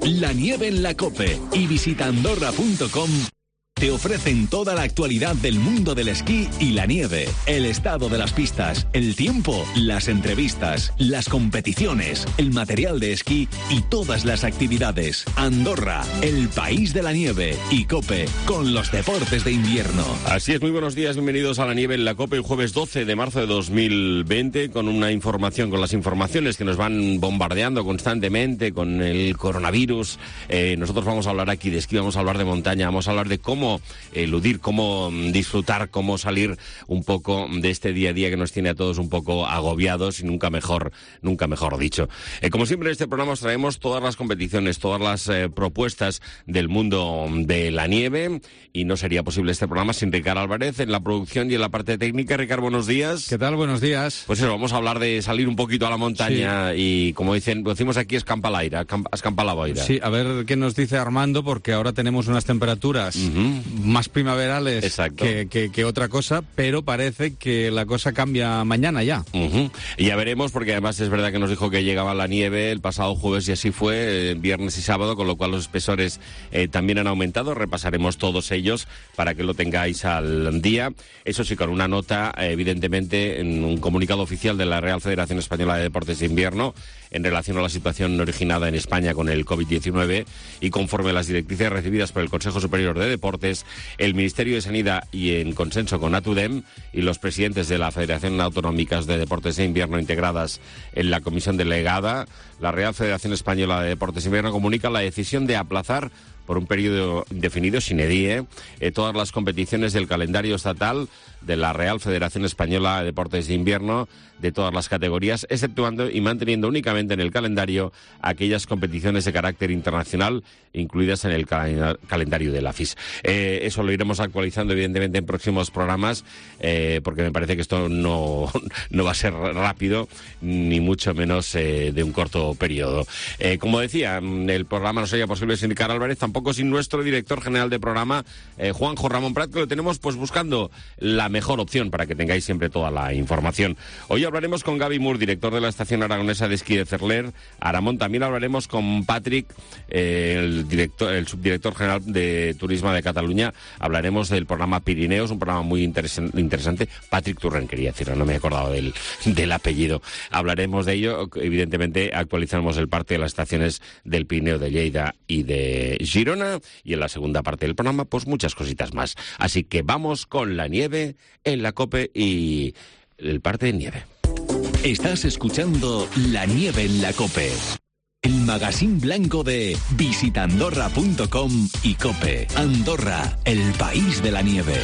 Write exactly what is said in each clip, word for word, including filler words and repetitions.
La nieve en la COPE y visita andorra punto com. Te ofrecen toda la actualidad del mundo del esquí y la nieve, el estado de las pistas, el tiempo, las entrevistas, las competiciones, el material de esquí y todas las actividades. Andorra, el país de la nieve, y COPE, con los deportes de invierno. Así es, muy buenos días, bienvenidos a La Nieve en la COPE, el jueves doce de marzo de dos mil veinte, con una información, con las informaciones que nos van bombardeando constantemente con el coronavirus. Eh, nosotros vamos a hablar aquí de esquí, vamos a hablar de montaña, vamos a hablar de cómo eludir, cómo disfrutar, cómo salir un poco de este día a día que nos tiene a todos un poco agobiados y nunca mejor, nunca mejor dicho. Eh, como siempre en este programa os traemos todas las competiciones, todas las eh, propuestas del mundo de la nieve, y no sería posible este programa sin Ricard Álvarez en la producción y en la parte técnica. Ricard, buenos días. ¿Qué tal? Buenos días. Pues eso, vamos a hablar de salir un poquito a la montaña, sí. Y como dicen, decimos aquí, escampa al aire, escampa la boira. Sí, a ver qué nos dice Armando, porque ahora tenemos unas temperaturas uh-huh. más primaverales que, que, que otra cosa, pero parece que la cosa cambia mañana ya. Uh-huh. Y ya veremos, porque además es verdad que nos dijo que llegaba la nieve el pasado jueves y así fue, eh, viernes y sábado, con lo cual los espesores eh, también han aumentado. Repasaremos todos ellos para que lo tengáis al día. Eso sí, con una nota, eh, evidentemente, en un comunicado oficial de la Real Federación Española de Deportes de Invierno en relación a la situación originada en España con el covid diecinueve, y conforme a las directrices recibidas por el Consejo Superior de Deportes, el Ministerio de Sanidad, y en consenso con ATUDEM y los presidentes de la Federación Autonómicas de Deportes de Invierno integradas en la comisión delegada, la Real Federación Española de Deportes de Invierno comunica la decisión de aplazar por un periodo indefinido, sine die, eh, todas las competiciones del calendario estatal de la Real Federación Española de Deportes de Invierno de todas las categorías, exceptuando y manteniendo únicamente en el calendario aquellas competiciones de carácter internacional incluidas en el cal- calendario de la F I S. Eh, eso lo iremos actualizando evidentemente en próximos programas, eh, porque me parece que esto no, no va a ser rápido, ni mucho menos eh, de un corto periodo. Eh, como decía, el programa no sería posible sin Ricard Álvarez, tampoco sin nuestro director general de programa, eh, Juanjo Ramón Prat, que lo tenemos pues buscando la mejor opción para que tengáis siempre toda la información. Hoy hablaremos con Gaby Mur, director de la Estación Aragonesa de Esquí de Cerler, Aramón. También hablaremos con Patrick, eh, el director, el subdirector general de Turismo de Cataluña. Hablaremos del programa Pirineos, un programa muy interes- interesante. Patrick Turren, quería decirlo, no me he acordado del, del apellido. Hablaremos de ello. Evidentemente, actualizaremos el parte de las estaciones del Pirineo, de Lleida y de Girona. Y en la segunda parte del programa, pues muchas cositas más. Así que vamos con la nieve en la COPE y el parte de nieve. Estás escuchando La Nieve en la COPE, el magazín blanco de visita andorra punto com y COPE. Andorra, el país de la nieve.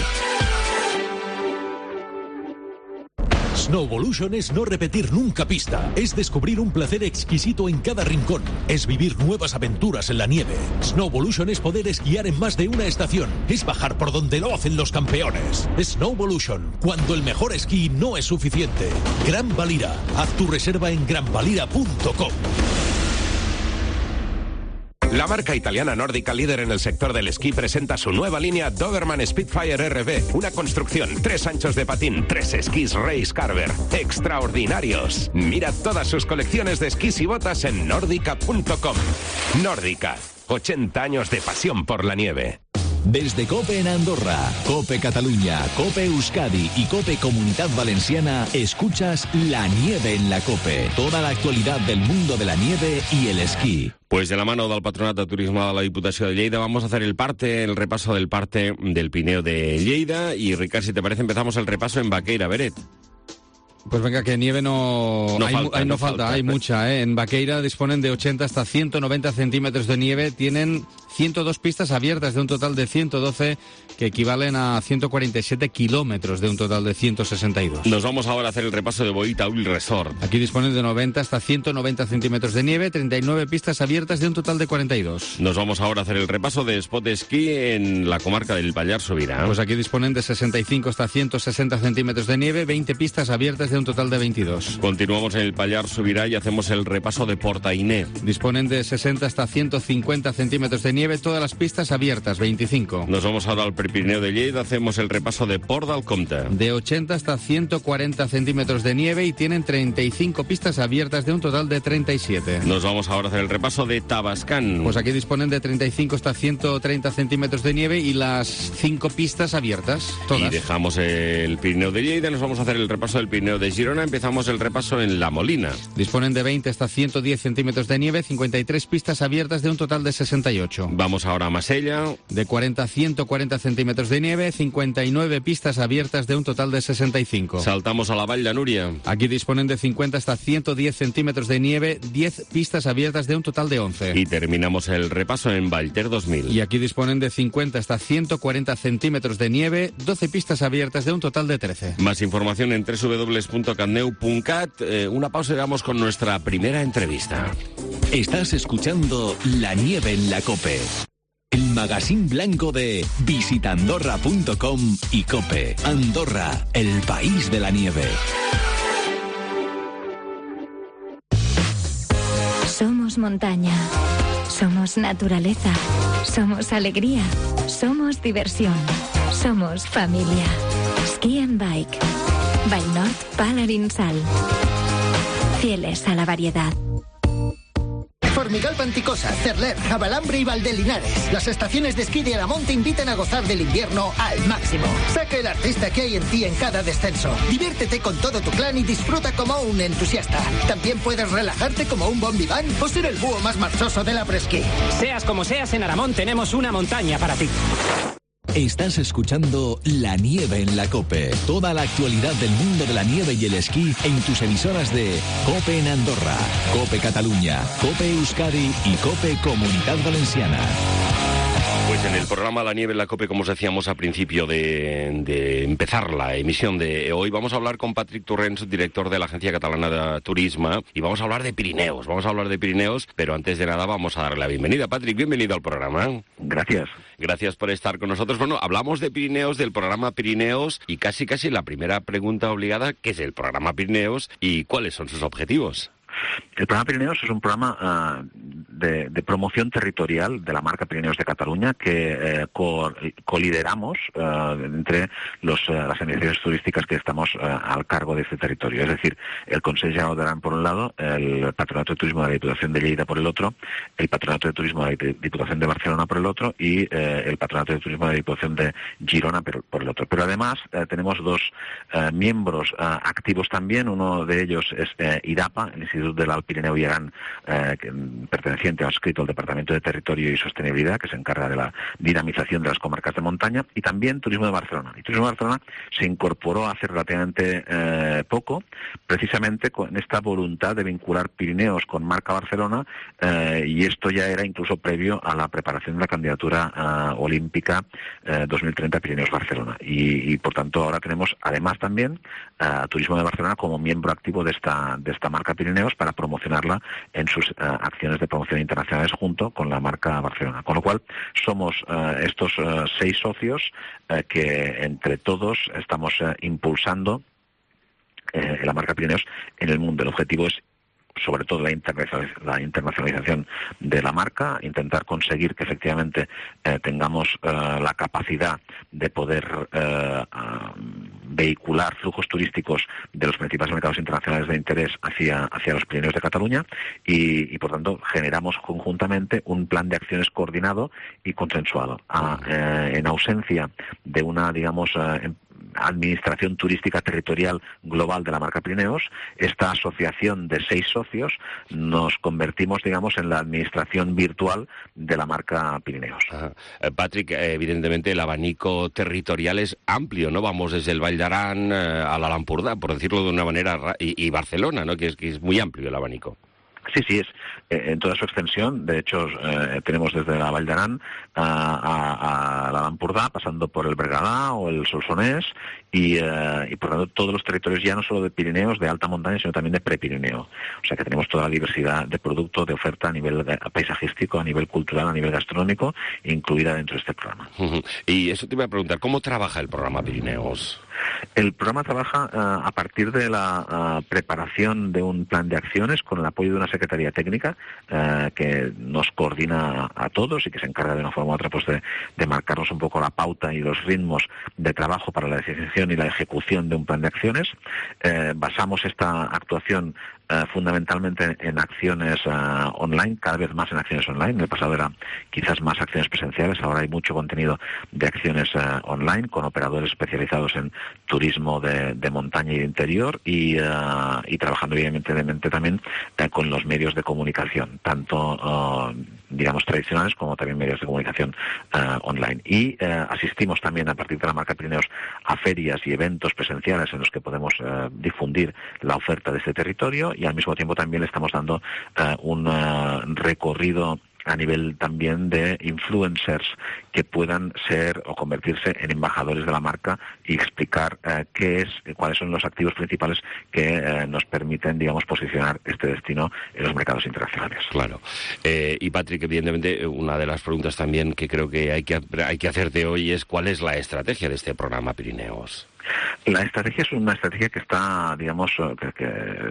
Snowvolution es no repetir nunca pista, es descubrir un placer exquisito en cada rincón, es vivir nuevas aventuras en la nieve. Snowvolution es poder esquiar en más de una estación, es bajar por donde lo hacen los campeones. Snowvolution, cuando el mejor esquí no es suficiente. Gran Valira, haz tu reserva en gran valira punto com. La marca italiana nórdica líder en el sector del esquí presenta su nueva línea Doberman Spitfire R V. Una construcción, tres anchos de patín, tres esquís Race Carver. ¡Extraordinarios! Mira todas sus colecciones de esquís y botas en nórdica punto com. Nórdica, ochenta años de pasión por la nieve. Desde COPE en Andorra, COPE Cataluña, COPE Euskadi y COPE Comunidad Valenciana, escuchas La Nieve en la COPE. Toda la actualidad del mundo de la nieve y el esquí. Pues de la mano del Patronat de Turismo de la Diputación de Lleida vamos a hacer el parte, el repaso del parte del Pirineo de Lleida. Y Ricard, si te parece, empezamos el repaso en Baqueira, Beret. Pues venga, que nieve no, no hay, falta, hay, no no falta, falta. hay mucha, ¿eh? En Baqueira disponen de ochenta hasta ciento noventa centímetros de nieve, tienen ciento dos pistas abiertas de un total de ciento doce, que equivalen a ciento cuarenta y siete kilómetros de un total de ciento sesenta y dos. Nos vamos ahora a hacer el repaso de Boita Ul Resort. Aquí disponen de noventa hasta ciento noventa centímetros de nieve, treinta y nueve pistas abiertas de un total de cuarenta y dos. Nos vamos ahora a hacer el repaso de Spot Esquí en la comarca del Pallars Sobirá. Pues aquí disponen de sesenta y cinco hasta ciento sesenta centímetros de nieve, veinte pistas abiertas de un total de veintidós. Continuamos en el Pallars Sobirá y hacemos el repaso de Portainé. Disponen de sesenta hasta ciento cincuenta centímetros de nieve, nieve, todas las pistas abiertas, veinticinco. Nos vamos ahora al Prepirineo de Lleida, hacemos el repaso de Port del Comte. De ochenta hasta ciento cuarenta centímetros de nieve y tienen treinta y cinco pistas abiertas de un total de treinta y siete. Nos vamos ahora a hacer el repaso de Tabascan. Pues aquí disponen de treinta y cinco hasta ciento treinta centímetros de nieve y las cinco pistas abiertas, todas. Y dejamos el Pirineo de Lleida, nos vamos a hacer el repaso del Pirineo de Girona. Empezamos el repaso en La Molina. Disponen de veinte hasta ciento diez centímetros de nieve, cincuenta y tres pistas abiertas de un total de sesenta y ocho. Vamos ahora a Masella. De cuarenta a ciento cuarenta centímetros de nieve, cincuenta y nueve pistas abiertas de un total de sesenta y cinco. Saltamos a la Vall de Núria. Aquí disponen de cincuenta hasta ciento diez centímetros de nieve, diez pistas abiertas de un total de once. Y terminamos el repaso en Vallter dos mil. Y aquí disponen de cincuenta hasta ciento cuarenta centímetros de nieve, doce pistas abiertas de un total de trece. Más información en doble u doble u doble u punto catneu punto cat. Eh, una pausa y vamos con nuestra primera entrevista. Estás escuchando La Nieve en la COPE. El magazín blanco de visita andorra punto com y COPE. Andorra, el país de la nieve. Somos montaña, somos naturaleza, somos alegría, somos diversión, somos familia. Ski and Bike, Valnord, Palarin Sal. Fieles a la variedad. Formigal Panticosa, Cerler, Jabalambre y Valdelinares. Las estaciones de esquí de Aramón te invitan a gozar del invierno al máximo. Saca el artista que hay en ti en cada descenso. Diviértete con todo tu clan y disfruta como un entusiasta. También puedes relajarte como un bombiván o ser el búho más marchoso del après-ski. Seas como seas, en Aramón tenemos una montaña para ti. Estás escuchando La Nieve en la COPE. Toda la actualidad del mundo de la nieve y el esquí en tus emisoras de COPE en Andorra, COPE Cataluña, COPE Euskadi y COPE Comunidad Valenciana. Pues en el programa La Nieve en la COPE, como os decíamos al principio de, de empezar la emisión de hoy, vamos a hablar con Patrick Torrents, director de la Agencia Catalana de Turismo, y vamos a hablar de Pirineos, vamos a hablar de Pirineos, pero antes de nada vamos a darle la bienvenida. Patrick, bienvenido al programa. Gracias. Gracias por estar con nosotros. Bueno, hablamos de Pirineos, del programa Pirineos, y casi casi la primera pregunta obligada, ¿qué es el programa Pirineos y cuáles son sus objetivos? El programa Pirineos es un programa uh, de, de promoción territorial de la marca Pirineos de Cataluña que eh, co- colideramos uh, entre los, uh, las administraciones turísticas que estamos uh, al cargo de este territorio. Es decir, el Consell General d'Aran por un lado, el Patronato de Turismo de la Diputación de Lleida por el otro, el Patronato de Turismo de la Diputación de Barcelona por el otro y eh, el Patronato de Turismo de la Diputación de Girona por, por el otro. Pero además eh, tenemos dos eh, miembros uh, activos también. Uno de ellos es eh, IDAPA, el Instituto del Alt Pirineu y Aran, eh, que, perteneciente adscrito al Departamento de Territorio y Sostenibilidad, que se encarga de la dinamización de las comarcas de montaña, y también Turismo de Barcelona. Y Turismo de Barcelona se incorporó hace relativamente eh, poco, precisamente con esta voluntad de vincular Pirineos con marca Barcelona, eh, y esto ya era incluso previo a la preparación de la candidatura uh, olímpica uh, dos mil treinta Pirineos Barcelona. Y, y por tanto ahora tenemos además también uh, Turismo de Barcelona como miembro activo de esta de esta marca Pirineos para promocionarla en sus uh, acciones de promoción internacionales junto con la marca Barcelona. Con lo cual somos uh, estos uh, seis socios uh, que entre todos estamos uh, impulsando eh, la marca Pirineos en el mundo. El objetivo es sobre todo la, internacionaliz- la internacionalización de la marca, intentar conseguir que efectivamente eh, tengamos eh, la capacidad de poder eh, vehicular flujos turísticos de los principales mercados internacionales de interés hacia, hacia los Pirineos de Cataluña y, y, por tanto, generamos conjuntamente un plan de acciones coordinado y consensuado. A, eh, en ausencia de una, digamos, eh, administración turística territorial global de la marca Pirineos, esta asociación de seis socios nos convertimos, digamos, en la administración virtual de la marca Pirineos. Ajá. Eh, Patrick, eh, evidentemente el abanico territorial es amplio, ¿no? Vamos desde el Vall d'Aran eh, a la Lampurdá, por decirlo de una manera, ra- y, y Barcelona, ¿no? Que es, que es muy amplio el abanico. Sí, sí, es eh, en toda su extensión. De hecho, eh, tenemos desde la Vall d'Aran a, a, a la Lampurdá, pasando por el Bergadá o el Solsonès, y, eh, y por lo tanto todos los territorios ya no solo de Pirineos, de alta montaña, sino también de prepirineo. O sea que tenemos toda la diversidad de producto, de oferta a nivel paisajístico, a nivel cultural, a nivel gastronómico, incluida dentro de este programa. Uh-huh. Y eso te iba a preguntar, ¿cómo trabaja el programa Pirineos? El programa trabaja uh, a partir de la uh, preparación de un plan de acciones con el apoyo de una secretaría técnica uh, que nos coordina a todos y que se encarga de una forma u otra pues de, de marcarnos un poco la pauta y los ritmos de trabajo para la definición y la ejecución de un plan de acciones. Uh, basamos esta actuación Uh, fundamentalmente en acciones uh, online, cada vez más en acciones online. En el pasado era quizás más acciones presenciales, ahora hay mucho contenido de acciones uh, online con operadores especializados en turismo de, de montaña y de interior y, uh, y trabajando evidentemente también uh, con los medios de comunicación, tanto uh, digamos tradicionales como también medios de comunicación uh, online. Y uh, asistimos también a partir de la marca Pirineos a ferias y eventos presenciales en los que podemos uh, difundir la oferta de este territorio y al mismo tiempo también le estamos dando uh, un uh, recorrido a nivel también de influencers que puedan ser o convertirse en embajadores de la marca y explicar eh, qué es, cuáles son los activos principales que eh, nos permiten, digamos, posicionar este destino en los mercados internacionales. Claro. Eh, y Patrick, evidentemente, una de las preguntas también que creo que hay que hay que hacerte hoy es ¿cuál es la estrategia de este programa Pirineos? La estrategia es una estrategia que está, digamos, que, que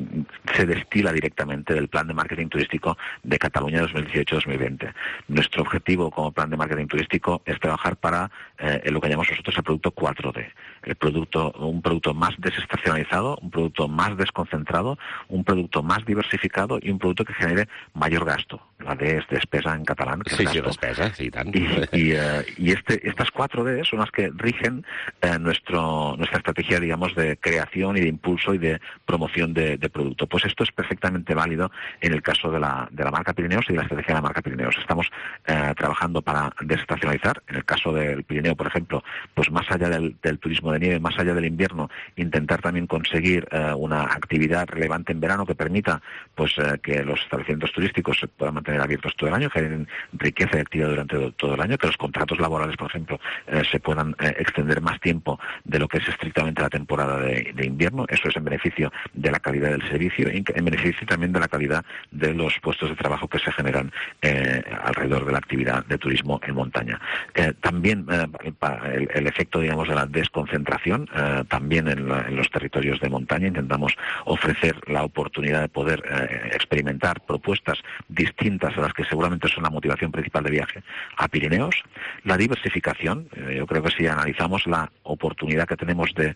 se destila directamente del plan de marketing turístico de Cataluña dos mil dieciocho dos mil veinte. Nuestro objetivo como plan de marketing turístico es trabajar para eh, lo que llamamos nosotros el producto cuatro D. El producto, un producto más desestacionalizado, un producto más desconcentrado, un producto más diversificado y un producto que genere mayor gasto. La D es despesa en catalán. Que sí, es sí, gasto. despesa, sí, tan. Y, y, uh, y este, estas cuatro D son las que rigen uh, nuestro, nuestra estrategia, digamos, de creación y de impulso y de promoción de, de producto. Pues esto es perfectamente válido en el caso de la, de la marca Pirineos y de la estrategia de la marca Pirineos. Estamos uh, trabajando para desestacionalizar. En el caso del Pirineo, por ejemplo, pues más allá del, del turismo de nieve, más allá del invierno, intentar también conseguir uh, una actividad relevante en verano que permita pues uh, que los establecimientos turísticos se puedan mantener abiertos todo el año, generen riqueza y actividad durante todo el año, que los contratos laborales, por ejemplo, eh, se puedan eh, extender más tiempo de lo que es estrictamente la temporada de, de invierno. Eso es en beneficio de la calidad del servicio y en beneficio también de la calidad de los puestos de trabajo que se generan eh, alrededor de la actividad de turismo en montaña. Eh, también eh, el, el efecto, digamos, de la desconcentración, eh, también en, la, en los territorios de montaña intentamos ofrecer la oportunidad de poder eh, experimentar propuestas distintas a las que seguramente son la motivación principal de viaje a Pirineos. La diversificación, eh, yo creo que si analizamos la oportunidad que tenemos de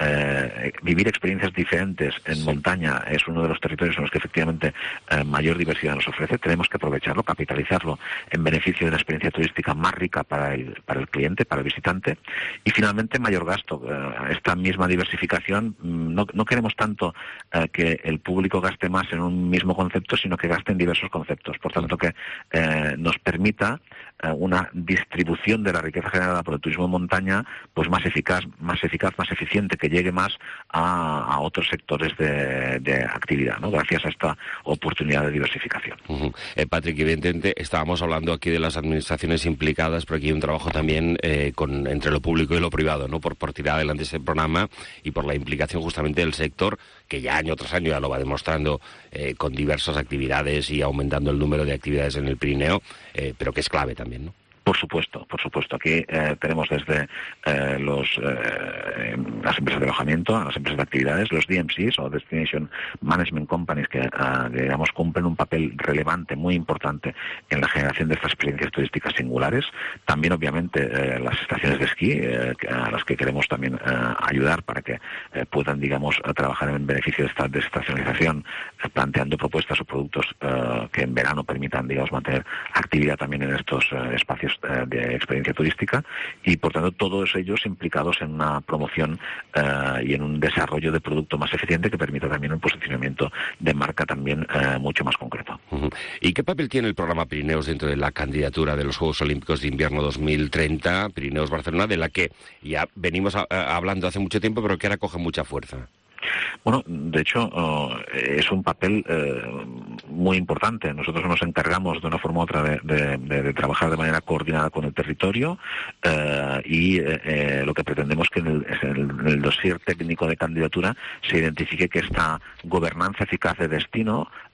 eh, vivir experiencias diferentes en montaña, es uno de los territorios en los que efectivamente eh, mayor diversidad nos ofrece, tenemos que aprovecharlo, capitalizarlo en beneficio de una experiencia turística más rica para el, para el cliente, para el visitante. Y finalmente mayor gasto. Eh, esta misma diversificación, no, no queremos tanto eh, que el público gaste más en un mismo concepto, sino que gaste en diversos conceptos. Por tanto, que eh, nos permita eh, una distribución de la riqueza generada por el turismo en montaña pues más eficaz, más eficaz, más eficiente, que llegue más a, a otros sectores de, de actividad, ¿no? Gracias a esta oportunidad de diversificación. Uh-huh. eh, Patrick, evidentemente estábamos hablando aquí de las administraciones implicadas, pero aquí hay un trabajo también eh, con, entre lo público y lo privado, ¿no? Por, por tirar adelante ese programa y por la implicación justamente del sector, que ya año tras año ya lo va demostrando eh, con diversas actividades y aumentando el número de actividades en el Pirineo, eh, pero que es clave también, ¿no? Por supuesto, por supuesto. Aquí eh, tenemos desde eh, los eh, las empresas de alojamiento, las empresas de actividades, los D M Cs o Destination Management Companies que, eh, digamos, cumplen un papel relevante, muy importante en la generación de estas experiencias turísticas singulares. También, obviamente, eh, las estaciones de esquí, eh, a las que queremos también eh, ayudar para que eh, puedan, digamos, trabajar en beneficio de esta desestacionalización, eh, planteando propuestas o productos eh, que en verano permitan, digamos, mantener actividad también en estos eh, espacios de experiencia turística y, por tanto, todos ellos implicados en una promoción uh, y en un desarrollo de producto más eficiente que permita también un posicionamiento de marca también uh, mucho más concreto. Uh-huh. ¿Y qué papel tiene el programa Pirineos dentro de la candidatura de los Juegos Olímpicos de Invierno dos mil treinta, Pirineos Barcelona, de la que ya venimos a, a, hablando hace mucho tiempo, pero que ahora coge mucha fuerza? Bueno, de hecho, uh, es un papel uh, muy importante. Nosotros nos encargamos de una forma u otra de, de, de, de trabajar de manera coordinada con el territorio uh, y eh, lo que pretendemos que en el, en el, en el dossier técnico de candidatura se identifique que esta gobernanza eficaz de destino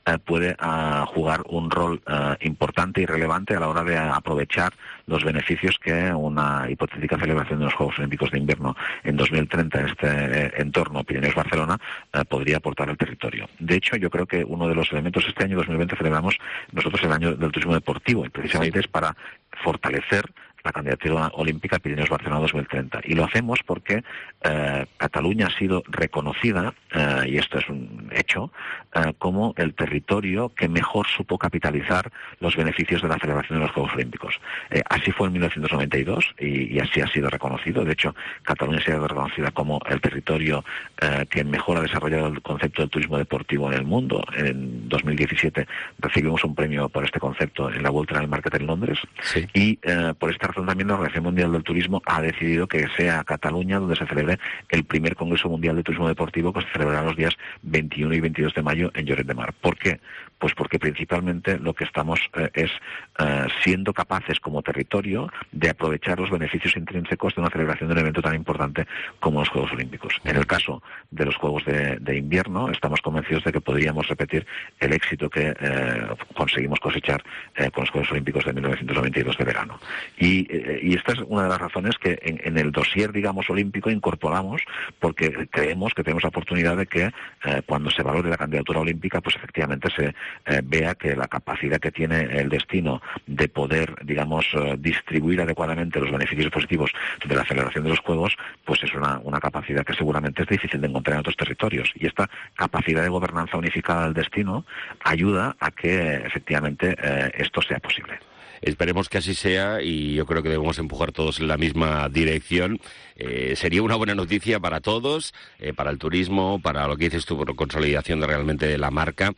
eh, puede uh, jugar un rol uh, importante y relevante a la hora de aprovechar los beneficios que una hipotética celebración de los Juegos Olímpicos de Invierno en dos mil treinta en este eh, entorno Pirineos-Barcelona eh, podría aportar al territorio. De hecho, yo creo que uno de los elementos, este año dos mil veinte celebramos nosotros el año del turismo deportivo, y precisamente sí. es para fortalecer la candidatura olímpica Pirineos-Barcelona dos mil treinta. Y lo hacemos porque eh, Cataluña ha sido reconocida, eh, y esto es un hecho, eh, como el territorio que mejor supo capitalizar los beneficios de la celebración de los Juegos Olímpicos. Eh, así fue en mil novecientos noventa y dos y, y así ha sido reconocido. De hecho, Cataluña ha sido reconocida como el territorio eh, que mejor ha desarrollado el concepto del turismo deportivo en el mundo. En dos mil diecisiete recibimos un premio por este concepto en la World Travel Market en Londres. Sí. Y eh, por esta también la Organización Mundial del Turismo ha decidido que sea Cataluña donde se celebre el primer Congreso Mundial de Turismo Deportivo, que se celebrará los días veintiuno y veintidós de mayo en Lloret de Mar. ¿Por qué? Pues porque principalmente lo que estamos eh, es eh, siendo capaces como territorio de aprovechar los beneficios intrínsecos de una celebración de un evento tan importante como los Juegos Olímpicos. En el caso de los Juegos de, de Invierno, estamos convencidos de que podríamos repetir el éxito que eh, conseguimos cosechar eh, con los Juegos Olímpicos de mil novecientos noventa y dos de verano. Y, eh, y esta es una de las razones que en, en el dossier, digamos, olímpico incorporamos, porque creemos que tenemos la oportunidad de que eh, cuando se valore la candidatura olímpica, pues efectivamente se Eh, vea que la capacidad que tiene el destino de poder, digamos, eh, distribuir adecuadamente los beneficios positivos de la celebración de los Juegos, pues es una, una capacidad que seguramente es difícil de encontrar en otros territorios. Y esta capacidad de gobernanza unificada del destino ayuda a que efectivamente eh, esto sea posible. Esperemos que así sea y yo creo que debemos empujar todos en la misma dirección. Eh, sería una buena noticia para todos, eh, para el turismo, para lo que dices tú, por consolidación de realmente de la marca,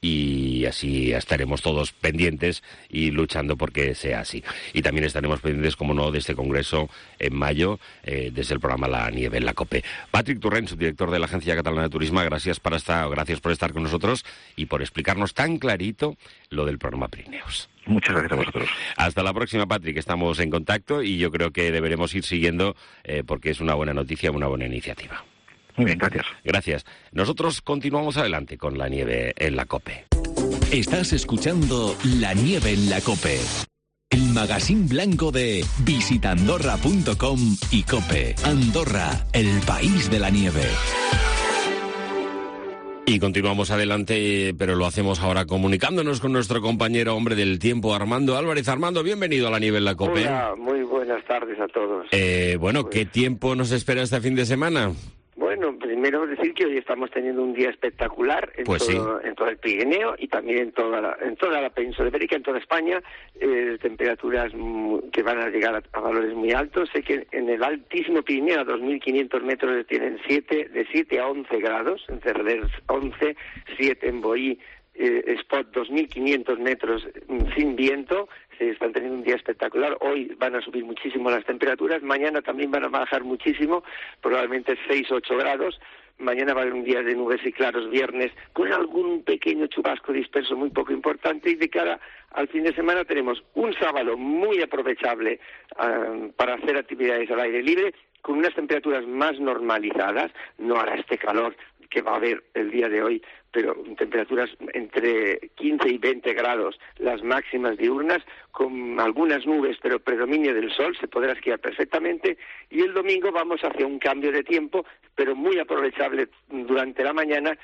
y así estaremos todos pendientes y luchando porque sea así. Y también estaremos pendientes, como no, de este congreso en mayo, eh, desde el programa La Nieve en la COPE. Patrick Torrent, subdirector de la Agencia Catalana de Turismo, gracias, para estar, gracias por estar con nosotros y por explicarnos tan clarito lo del programa Pirineos. Muchas gracias a vosotros. Hasta la próxima, Patrick. Estamos en contacto y yo creo que deberemos ir siguiendo eh, porque es una buena noticia, una buena iniciativa. Muy bien, gracias. Gracias. Nosotros continuamos adelante con La Nieve en la COPE. Estás escuchando La Nieve en la COPE, el magazín blanco de visita andorra punto com y COPE. Andorra, el país de la nieve. Y continuamos adelante, pero lo hacemos ahora comunicándonos con nuestro compañero hombre del tiempo, Armando Álvarez. Armando, bienvenido a La Nieve en la COPE. Hola, muy buenas tardes a todos. Eh, bueno, pues, ¿qué tiempo nos espera este fin de semana? Bueno, primero decir que hoy estamos teniendo un día espectacular en, pues todo, sí. en todo el Pirineo y también en toda la, en toda la península ibérica, en toda España, eh, temperaturas que van a llegar a, a valores muy altos. Sé que en el altísimo Pirineo, a dos mil quinientos metros, tienen siete, de siete a once grados, en Cerders once, siete en Boí, eh, Spot dos mil quinientos metros sin viento. Se están teniendo un día espectacular. Hoy van a subir muchísimo las temperaturas, mañana también van a bajar muchísimo, probablemente seis a ocho grados. Mañana va a haber un día de nubes y claros, viernes, con algún pequeño chubasco disperso muy poco importante, y de cara al fin de semana tenemos un sábado muy aprovechable uh, para hacer actividades al aire libre, con unas temperaturas más normalizadas. No hará este calor que va a haber el día de hoy, pero temperaturas entre quince y veinte grados, las máximas diurnas, con algunas nubes, pero predominio del sol, se podrá esquiar perfectamente. Y el domingo vamos hacia un cambio de tiempo, pero muy aprovechable durante la mañana,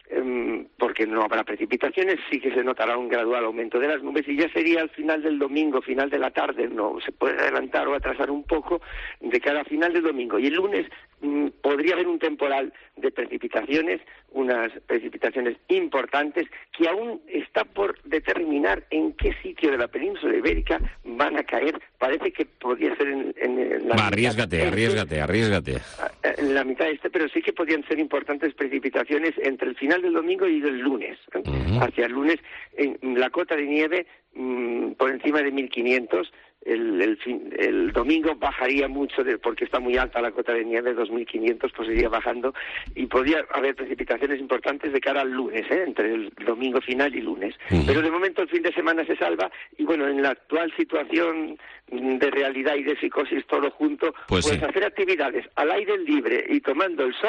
porque no habrá precipitaciones, sí que se notará un gradual aumento de las nubes, y ya sería al final del domingo, final de la tarde, no se puede adelantar o atrasar un poco de cara a final del domingo. Y el lunes mmm, podría haber un temporal de precipitaciones, unas precipitaciones importantes que aún está por determinar en qué sitio de la península ibérica van a caer. Parece que podría ser en, en, en la Va, arriesgate, mitad arriesgate, arriesgate. En la mitad este, pero sí que podrían ser importantes precipitaciones entre el final del domingo y del lunes. Uh-huh. Hacia el lunes, en la cota de nieve mmm, por encima de mil quinientos. El, el, fin, el domingo bajaría mucho de, porque está muy alta la cota de nieve, dos mil quinientos, pues iría bajando, y podría haber precipitaciones importantes de cara al lunes, ¿eh? Entre el domingo final y lunes. Uh-huh. Pero de momento el fin de semana se salva, y bueno, en la actual situación de realidad y de psicosis todo junto, pues, pues sí. hacer actividades al aire libre y tomando el sol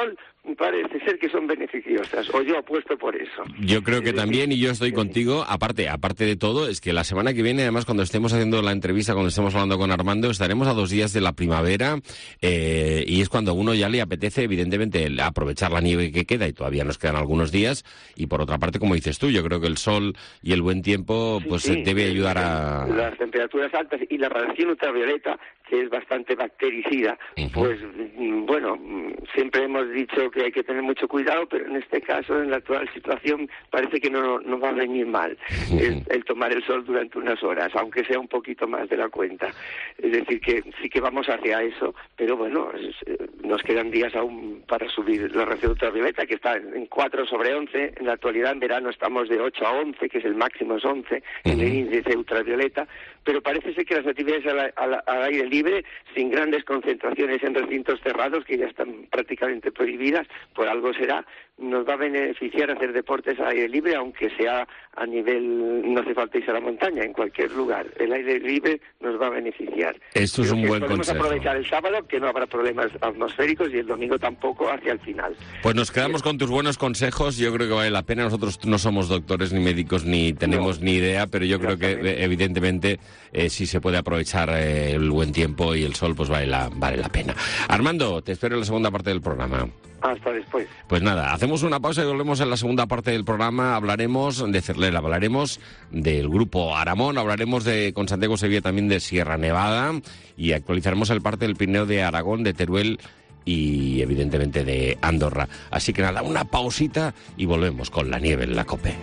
parece ser que son beneficiosas, o yo apuesto por eso. Yo creo que también, y yo estoy sí. contigo, aparte aparte de todo, es que la semana que viene, además, cuando estemos haciendo la entrevista, cuando estemos hablando con Armando, estaremos a dos días de la primavera, eh, y es cuando a uno ya le apetece, evidentemente, aprovechar la nieve que queda, y todavía nos quedan algunos días, y por otra parte, como dices tú, yo creo que el sol y el buen tiempo, sí, pues sí, debe ayudar a... Las temperaturas altas y la radiación ultravioleta, que es bastante bactericida, uh-huh. pues, bueno, siempre hemos dicho que hay que tener mucho cuidado, pero en este caso, en la actual situación, parece que no, no va a venir mal uh-huh. el, el tomar el sol durante unas horas, aunque sea un poquito más de la cuenta. Es decir, que sí que vamos hacia eso, pero bueno, es, nos quedan días aún para subir la radiación ultravioleta, que está en cuatro sobre once, en la actualidad en verano estamos de ocho a once, que es el máximo es once, uh-huh. en el índice ultravioleta, pero parece ser que las actividades al, al, al aire libre, sin grandes concentraciones en recintos cerrados, que ya están prácticamente prohibidas, por algo será, nos va a beneficiar hacer deportes al aire libre, aunque sea a nivel, no hace falta irse a la montaña, en cualquier lugar. El aire libre nos va a beneficiar. Esto es un buen podemos consejo. Podemos aprovechar el sábado, que no habrá problemas atmosféricos, y el domingo tampoco, hacia el final. Pues nos quedamos con tus buenos consejos. Yo creo que vale la pena. Nosotros no somos doctores ni médicos, ni tenemos no. ni idea, pero yo creo que evidentemente eh, si se puede aprovechar eh, el buen tiempo y el sol, pues vale la, vale la pena. Armando, te espero en la segunda parte del programa. Hasta después. Pues nada, hacemos una pausa y volvemos en la segunda parte del programa. Hablaremos de Cerler, hablaremos del grupo Aramón, hablaremos de con Santiago Sevilla también de Sierra Nevada, y actualizaremos el parte del Pirineo de Aragón, de Teruel y evidentemente de Andorra. Así que nada, una pausita y volvemos con la nieve en la COPE.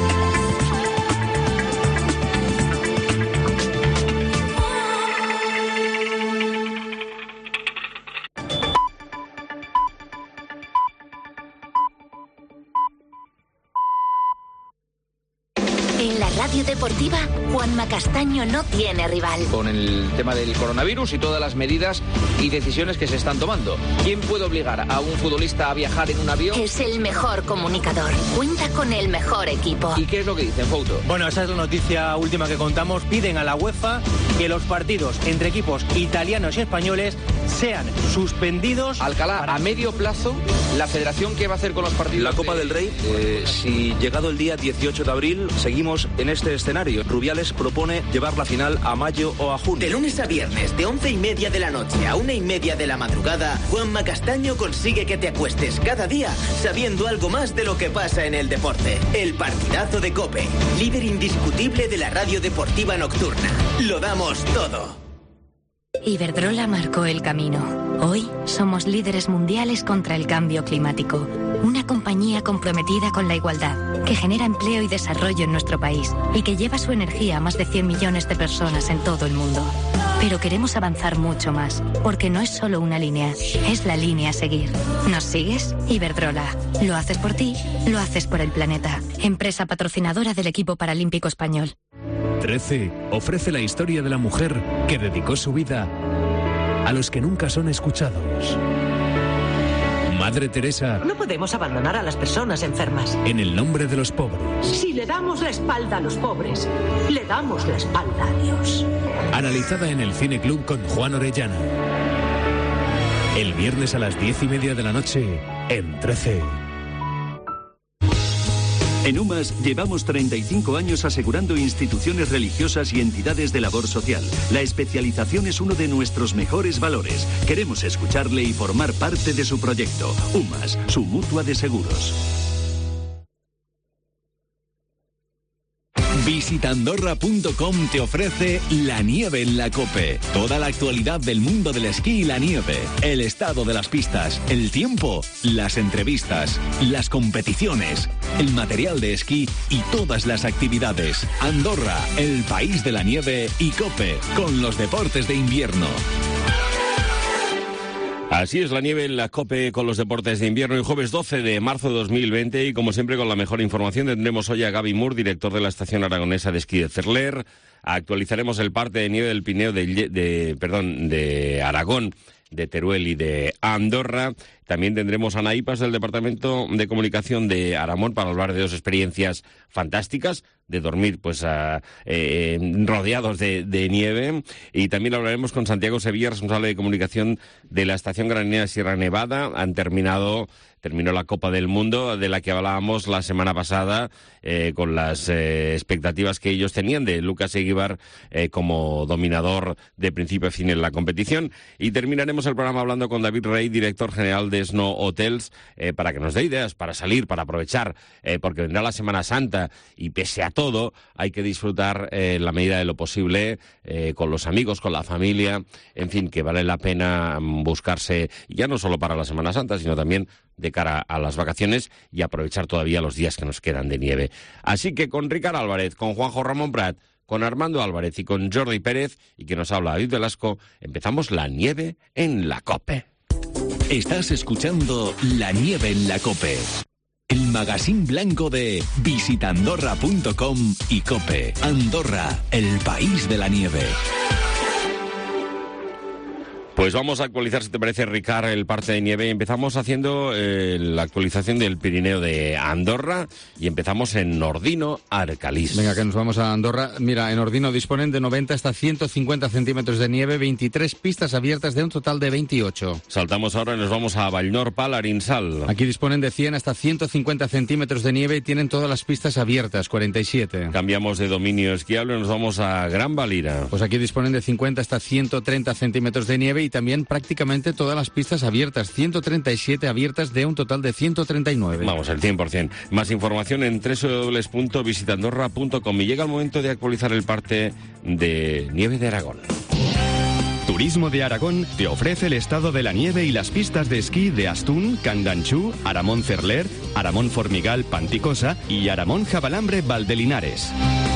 Radio Deportiva, Juanma Castaño no tiene rival. Con el tema del coronavirus y todas las medidas y decisiones que se están tomando, ¿quién puede obligar a un futbolista a viajar en un avión? Es el mejor comunicador. Cuenta con el mejor equipo. ¿Y qué es lo que dicen, Fouto? Bueno, esa es la noticia última que contamos. Piden a la UEFA que los partidos entre equipos italianos y españoles sean suspendidos. Alcalá, para... a medio plazo, ¿la federación qué va a hacer con los partidos? La Copa de... del Rey, eh, si llegado el día dieciocho de abril seguimos en este escenario, Rubiales propone llevar la final a mayo o a junio. De lunes a viernes, de once y media de la noche a una y media de la madrugada, Juanma Castaño consigue que te acuestes cada día sabiendo algo más de lo que pasa en el deporte. El partidazo de COPE, líder indiscutible de la radio deportiva nocturna. Lo damos todo. Iberdrola marcó el camino. Hoy somos líderes mundiales contra el cambio climático. Una compañía comprometida con la igualdad, que genera empleo y desarrollo en nuestro país y que lleva su energía a más de cien millones de personas en todo el mundo. Pero queremos avanzar mucho más, porque no es solo una línea, es la línea a seguir. ¿Nos sigues? Iberdrola. Lo haces por ti, lo haces por el planeta. Empresa patrocinadora del equipo paralímpico español. trece ofrece la historia de la mujer que dedicó su vida a los que nunca son escuchados. Madre Teresa. No podemos abandonar a las personas enfermas. En el nombre de los pobres. Si le damos la espalda a los pobres, le damos la espalda a Dios. Analizada en el Cine Club con Juan Orellana. El viernes a las diez y media de la noche en trece. En UMAS llevamos treinta y cinco años asegurando instituciones religiosas y entidades de labor social. La especialización es uno de nuestros mejores valores. Queremos escucharle y formar parte de su proyecto. UMAS, su mutua de seguros. Visita Andorra punto com te ofrece la nieve en la COPE. Toda la actualidad del mundo del esquí y la nieve. El estado de las pistas, el tiempo, las entrevistas, las competiciones, el material de esquí y todas las actividades. Andorra, el país de la nieve, y COPE, con los deportes de invierno. Así es la nieve en la COPE con los deportes de invierno. El jueves doce de marzo de dos mil veinte, y como siempre con la mejor información, tendremos hoy a Gaby Moore, director de la Estación Aragonesa de Esquí de Cerler. Actualizaremos el parte de nieve del Pirineo de, de, perdón, de Aragón, de Teruel y de Andorra. También tendremos a Ana Ipas del Departamento de Comunicación de Aramón para hablar de dos experiencias fantásticas, de dormir pues a, eh, rodeados de, de nieve. Y también hablaremos con Santiago Sevilla, responsable de comunicación de la Estación Granadina Sierra Nevada. Han terminado... Terminó la Copa del Mundo, de la que hablábamos la semana pasada, eh, con las eh, expectativas que ellos tenían de Lucas Eguíbar eh, como dominador de principio a fin en la competición. Y terminaremos el programa hablando con David Rey, director general de Snow Hotels, eh, para que nos dé ideas para salir, para aprovechar, eh, porque vendrá la Semana Santa y pese a todo hay que disfrutar eh, en la medida de lo posible eh, con los amigos, con la familia, en fin, que vale la pena buscarse, ya no solo para la Semana Santa, sino también de cara a las vacaciones y aprovechar todavía los días que nos quedan de nieve. Así que con Ricard Álvarez, con Juanjo Ramón Prat, con Armando Álvarez y con Jordi Pérez, y que nos habla David Velasco, empezamos La Nieve en la COPE. Estás escuchando La Nieve en la COPE, el magazín blanco de visita andorra punto com y COPE. Andorra, el país de la nieve. Pues vamos a actualizar, si te parece, Ricard, el parte de nieve. Empezamos haciendo eh, la actualización del Pirineo de Andorra y empezamos en Ordino, Arcalís. Venga, que nos vamos a Andorra. Mira, en Ordino disponen de noventa hasta ciento cincuenta centímetros de nieve, veintitrés pistas abiertas de un total de veintiocho. Saltamos ahora y nos vamos a Vallnor, Pal, Arinsal. Aquí disponen de cien hasta ciento cincuenta centímetros de nieve y tienen todas las pistas abiertas, cuarenta y siete. Cambiamos de dominio esquiable y nos vamos a Gran Valira. Pues aquí disponen de cincuenta hasta ciento treinta centímetros de nieve y también prácticamente todas las pistas abiertas, ciento treinta y siete abiertas de un total de ciento treinta y nueve. Vamos, el cien por ciento. Más información en doble u doble u doble u punto visita andorra punto com y llega el momento de actualizar el parte de nieve de Aragón. Turismo de Aragón te ofrece el estado de la nieve y las pistas de esquí de Astún, Candanchú, Aramón Cerler, Aramón Formigal, Panticosa y Aramón Jabalambre, Valdelinares.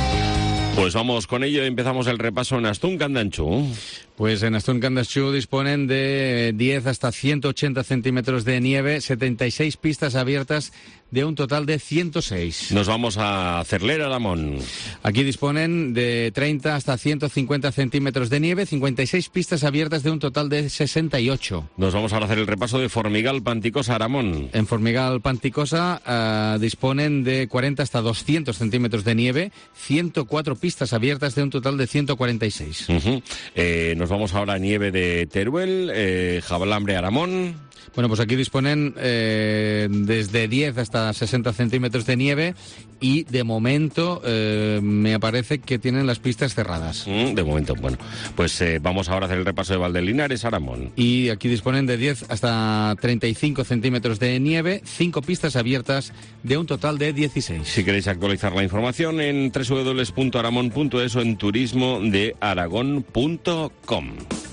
Pues vamos con ello, empezamos el repaso en Astún, Candanchú. Pues en Astún, Candanchú disponen de diez hasta ciento ochenta centímetros de nieve, setenta y seis pistas abiertas de un total de ciento seis. Nos vamos a Cerler, Aramón. Aquí disponen de treinta hasta ciento cincuenta centímetros de nieve, cincuenta y seis pistas abiertas de un total de sesenta y ocho. Nos vamos ahora a hacer el repaso de Formigal, Panticosa, Aramón. En Formigal, Panticosa uh, disponen de cuarenta hasta doscientos centímetros de nieve, ciento cuatro pistas abiertas de un total de ciento cuarenta y seis. Uh-huh. eh, nos vamos ahora a nieve de Teruel, eh, Jabalambre, Aramón. Bueno, pues aquí disponen eh, desde diez hasta sesenta centímetros de nieve y de momento eh, me parece que tienen las pistas cerradas. Mm, de momento, bueno. Pues eh, vamos ahora a hacer el repaso de Valdelinares, Aramón. Y aquí disponen de diez hasta treinta y cinco centímetros de nieve, cinco pistas abiertas de un total de dieciséis. Si queréis actualizar la información en doble u doble u doble u punto aramón punto es o en turismo de aragón punto com.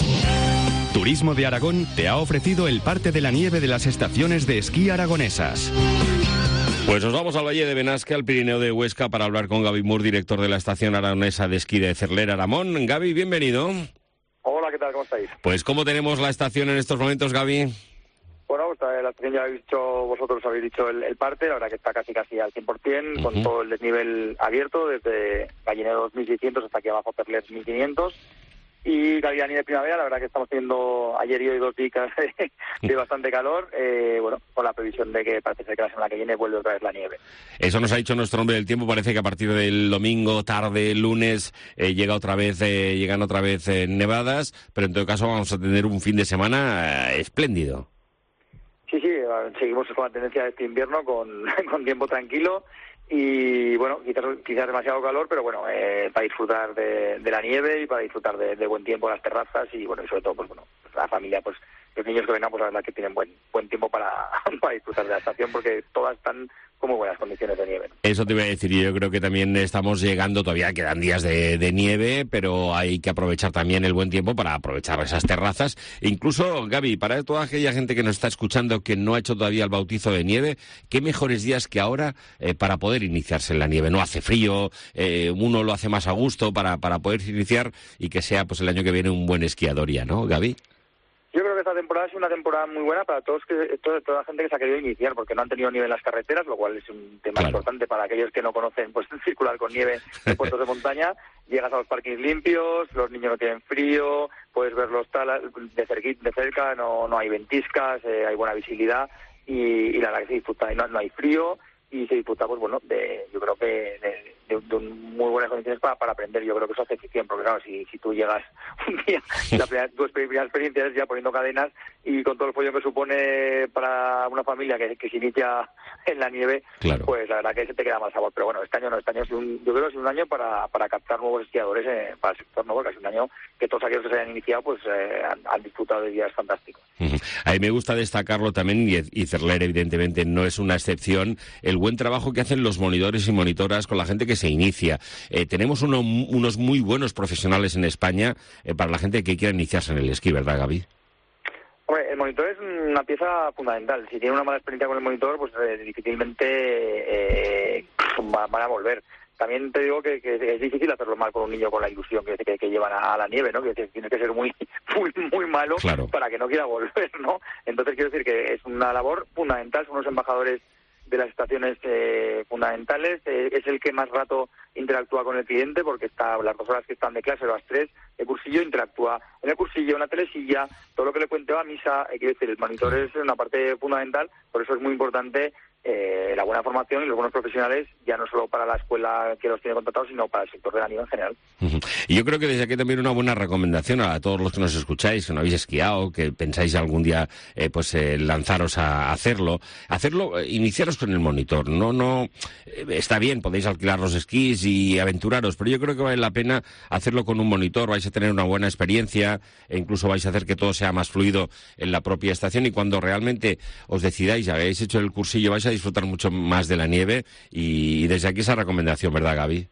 Turismo de Aragón te ha ofrecido el parte de la nieve de las estaciones de esquí aragonesas. Pues nos vamos al Valle de Benasque, al Pirineo de Huesca, para hablar con Gaby Mur, director de la Estación Aragonesa de Esquí de Cerler, Aramón. Gaby, bienvenido. Hola, ¿qué tal? ¿Cómo estáis? Pues, ¿cómo tenemos la estación en estos momentos, Gaby? Bueno, pues, la estación ya habéis dicho, vosotros habéis dicho el, el parte, la verdad que está casi casi al cien por ciento, uh-huh. con todo el desnivel abierto, desde Gallinero dos mil seiscientos hasta aquí abajo Cerler mil quinientos. Y calidad de nieve de primavera, la verdad que estamos teniendo ayer y hoy dos días de, de bastante calor, eh, bueno, con la previsión de que parece ser que la semana que viene vuelve otra vez la nieve. Eso nos ha dicho nuestro hombre del tiempo, parece que a partir del domingo, tarde, lunes, eh, llega otra vez, eh, llegan otra vez eh, nevadas, pero en todo caso vamos a tener un fin de semana eh, espléndido. Sí, sí, seguimos con la tendencia de este invierno, con, con tiempo tranquilo. Y bueno, quizás, quizás demasiado calor, pero bueno, eh, para disfrutar de, de la nieve y para disfrutar de, de buen tiempo en las terrazas y bueno, y sobre todo, pues bueno, la familia, pues los niños que vengan, pues la verdad que tienen buen buen tiempo para, para disfrutar de la estación porque todas están con muy buenas condiciones de nieve. Eso te iba a decir, yo creo que también estamos llegando, todavía quedan días de, de nieve, pero hay que aprovechar también el buen tiempo para aprovechar esas terrazas. E incluso, Gaby, para toda aquella gente que nos está escuchando que no ha hecho todavía el bautizo de nieve, qué mejores días que ahora eh, para poder iniciarse en la nieve. No hace frío, eh, uno lo hace más a gusto para, para poder iniciar y que sea pues el año que viene un buen esquiador ya, ¿no, Gaby? Yo creo que esta temporada es una temporada muy buena para todos que toda, toda la gente que se ha querido iniciar, porque no han tenido nieve en las carreteras, lo cual es un tema claro. importante para aquellos que no conocen, pues circular con nieve en puestos de montaña. Llegas a los parkings limpios, los niños no tienen frío, puedes verlos tal, de, cerqui, de cerca, no, no hay ventiscas, eh, hay buena visibilidad y, y la verdad que se disfruta, y no, no hay frío y se disfruta, pues bueno, de, yo creo que de, de, de un muy buenas condiciones para, para aprender. Yo creo que eso hace ficción, porque claro, si, si tú llegas un día, la primera, tu primera experiencia es ya poniendo cadenas y con todo el follón que supone para una familia que, que se inicia en la nieve, claro. Pues la verdad que se te queda mal sabor. Pero bueno, este año no, este año es un, yo creo que es un año para, para captar nuevos esquiadores eh, para el sector, ¿no? Porque es un año que todos aquellos que se hayan iniciado pues eh, han, han disfrutado de días fantásticos. Uh-huh. A mí me gusta destacarlo también, y, y Cerler evidentemente no es una excepción, el buen trabajo que hacen los monitores y monitoras con la gente que se inicia. Eh, tenemos uno, unos muy buenos profesionales en España eh, para la gente que quiera iniciarse en el esquí, ¿verdad, Gaby? Hombre, el monitor es una pieza fundamental. Si tiene una mala experiencia con el monitor, pues eh, difícilmente eh, van a volver. También te digo que, que es difícil hacerlo mal con un niño con la ilusión que, que, que llevan a, a la nieve, ¿no? Que tiene que ser muy muy muy malo, claro, para que no quiera volver, ¿no? Entonces quiero decir que es una labor fundamental, son unos embajadores de las estaciones eh, fundamentales, eh, es el que más rato interactúa con el cliente, porque está las dos horas que están de clase, las tres de cursillo, interactúa en el cursillo, en la telesilla, todo lo que le cuente va a misa. Eh, quiero decir, el monitor es una parte fundamental, por eso es muy importante eh, la buena formación y los buenos profesionales, ya no solo para la escuela que los tiene contratados, sino para el sector de la nieve en general. Uh-huh. Y yo creo que desde aquí también una buena recomendación a todos los que nos escucháis, que no habéis esquiado, que pensáis algún día eh, pues eh, lanzaros a hacerlo, hacerlo, eh, iniciaros con el monitor. No, no, eh, está bien, podéis alquilar los esquís y aventuraros, pero yo creo que vale la pena hacerlo con un monitor, vais a tener una buena experiencia e incluso vais a hacer que todo sea más fluido en la propia estación, y cuando realmente os decidáis, ya habéis hecho el cursillo, vais a disfrutar mucho más de la nieve, y, y desde aquí esa recomendación, ¿verdad, Gaby?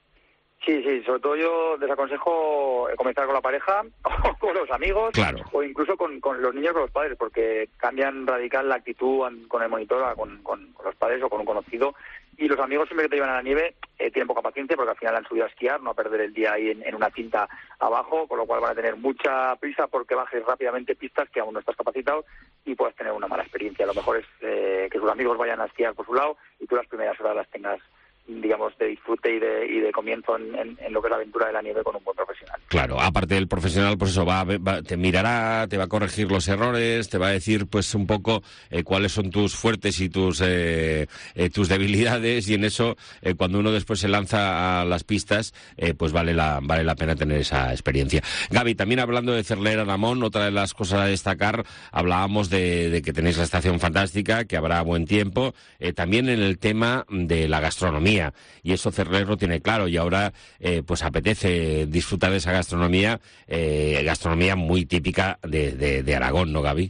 Sí, sí, sobre todo yo desaconsejo comenzar con la pareja o con los amigos, claro, o incluso con, con los niños o con los padres, porque cambian radical la actitud con el monitor, con, con, con los padres o con un conocido. Y los amigos siempre que te llevan a la nieve eh, tienen poca paciencia, porque al final han subido a esquiar, no a perder el día ahí en, en una cinta abajo, con lo cual van a tener mucha prisa porque bajes rápidamente pistas que aún no estás capacitado y puedas tener una mala experiencia. Lo mejor es eh, que tus amigos vayan a esquiar por su lado y tú las primeras horas las tengas, digamos, de disfrute y de, y de comienzo en, en, en lo que es la aventura de la nieve con un buen profesional. Claro, aparte del profesional, pues eso, va, va te mirará, te va a corregir los errores, te va a decir pues un poco eh, cuáles son tus fuertes y tus eh, eh, tus debilidades, y en eso, eh, cuando uno después se lanza a las pistas, eh, pues vale la vale la pena tener esa experiencia. Gaby, también hablando de Cerler Aramón, otra de las cosas a destacar, hablábamos de, de que tenéis la estación fantástica, que habrá buen tiempo, eh, también en el tema de la gastronomía. Y eso Cerler lo tiene claro, y ahora eh, pues apetece disfrutar de esa gastronomía, eh, gastronomía muy típica de, de, de Aragón, ¿no, Gaby?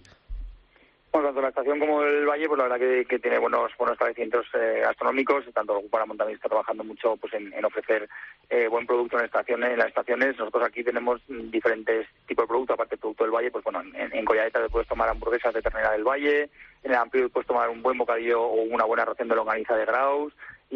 Bueno, tanto la estación como el valle, pues la verdad que, que tiene buenos buenos establecimientos eh, gastronómicos, tanto el Grupo Aramón también está trabajando mucho pues en, en ofrecer eh, buen producto en estaciones, en las estaciones. Nosotros aquí tenemos diferentes tipos de producto, aparte del producto del valle, pues bueno, en, en Colladeta te puedes tomar hamburguesas de ternera del valle, en el Amplio puedes tomar un buen bocadillo o una buena ración de longaniza de Graus,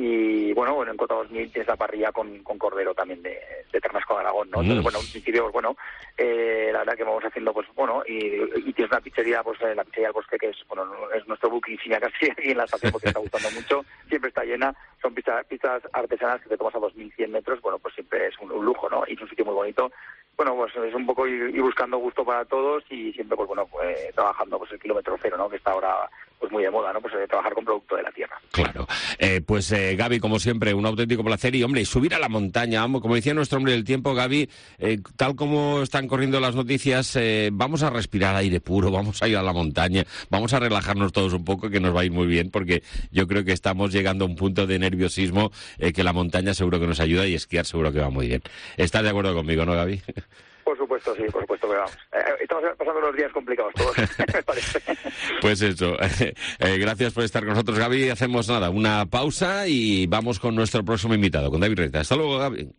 y bueno, bueno en Cota dos mil tienes la parrilla con, con cordero también de, de Ternasco de Aragón, ¿no? Entonces, bueno, en principio, pues bueno, eh, la verdad que vamos haciendo, pues bueno, y, y tienes una pizzería, pues eh, la pizzería del Bosque, que es, bueno, es nuestro buque insignia casi aquí en la estación, porque está gustando mucho, siempre está llena, son pizzas, pizzas artesanas que te tomas a dos mil cien metros, bueno, pues siempre es un, un lujo, ¿no? Y es un sitio muy bonito. Bueno, pues es un poco ir, ir buscando gusto para todos, y siempre, pues bueno, pues, trabajando pues el kilómetro cero, ¿no? Que está ahora pues muy de moda, ¿no? Pues eh, trabajar con producto de la tierra. Claro. Eh, pues eh, Gaby, como siempre, un auténtico placer, y hombre, subir a la montaña, como decía nuestro hombre del tiempo, Gaby, eh, tal como están corriendo las noticias, eh, vamos a respirar aire puro, vamos a ir a la montaña, vamos a relajarnos todos un poco, que nos va a ir muy bien, porque yo creo que estamos llegando a un punto de nerviosismo eh, que la montaña seguro que nos ayuda, y esquiar seguro que va muy bien. ¿Estás de acuerdo conmigo, no, Gaby? Por supuesto, sí, por supuesto que vamos. Eh, estamos pasando unos días complicados todos, me parece. Pues eso. Eh, gracias por estar con nosotros, Gaby. Hacemos nada, una pausa y vamos con nuestro próximo invitado, con David Reta. Hasta luego, Gaby.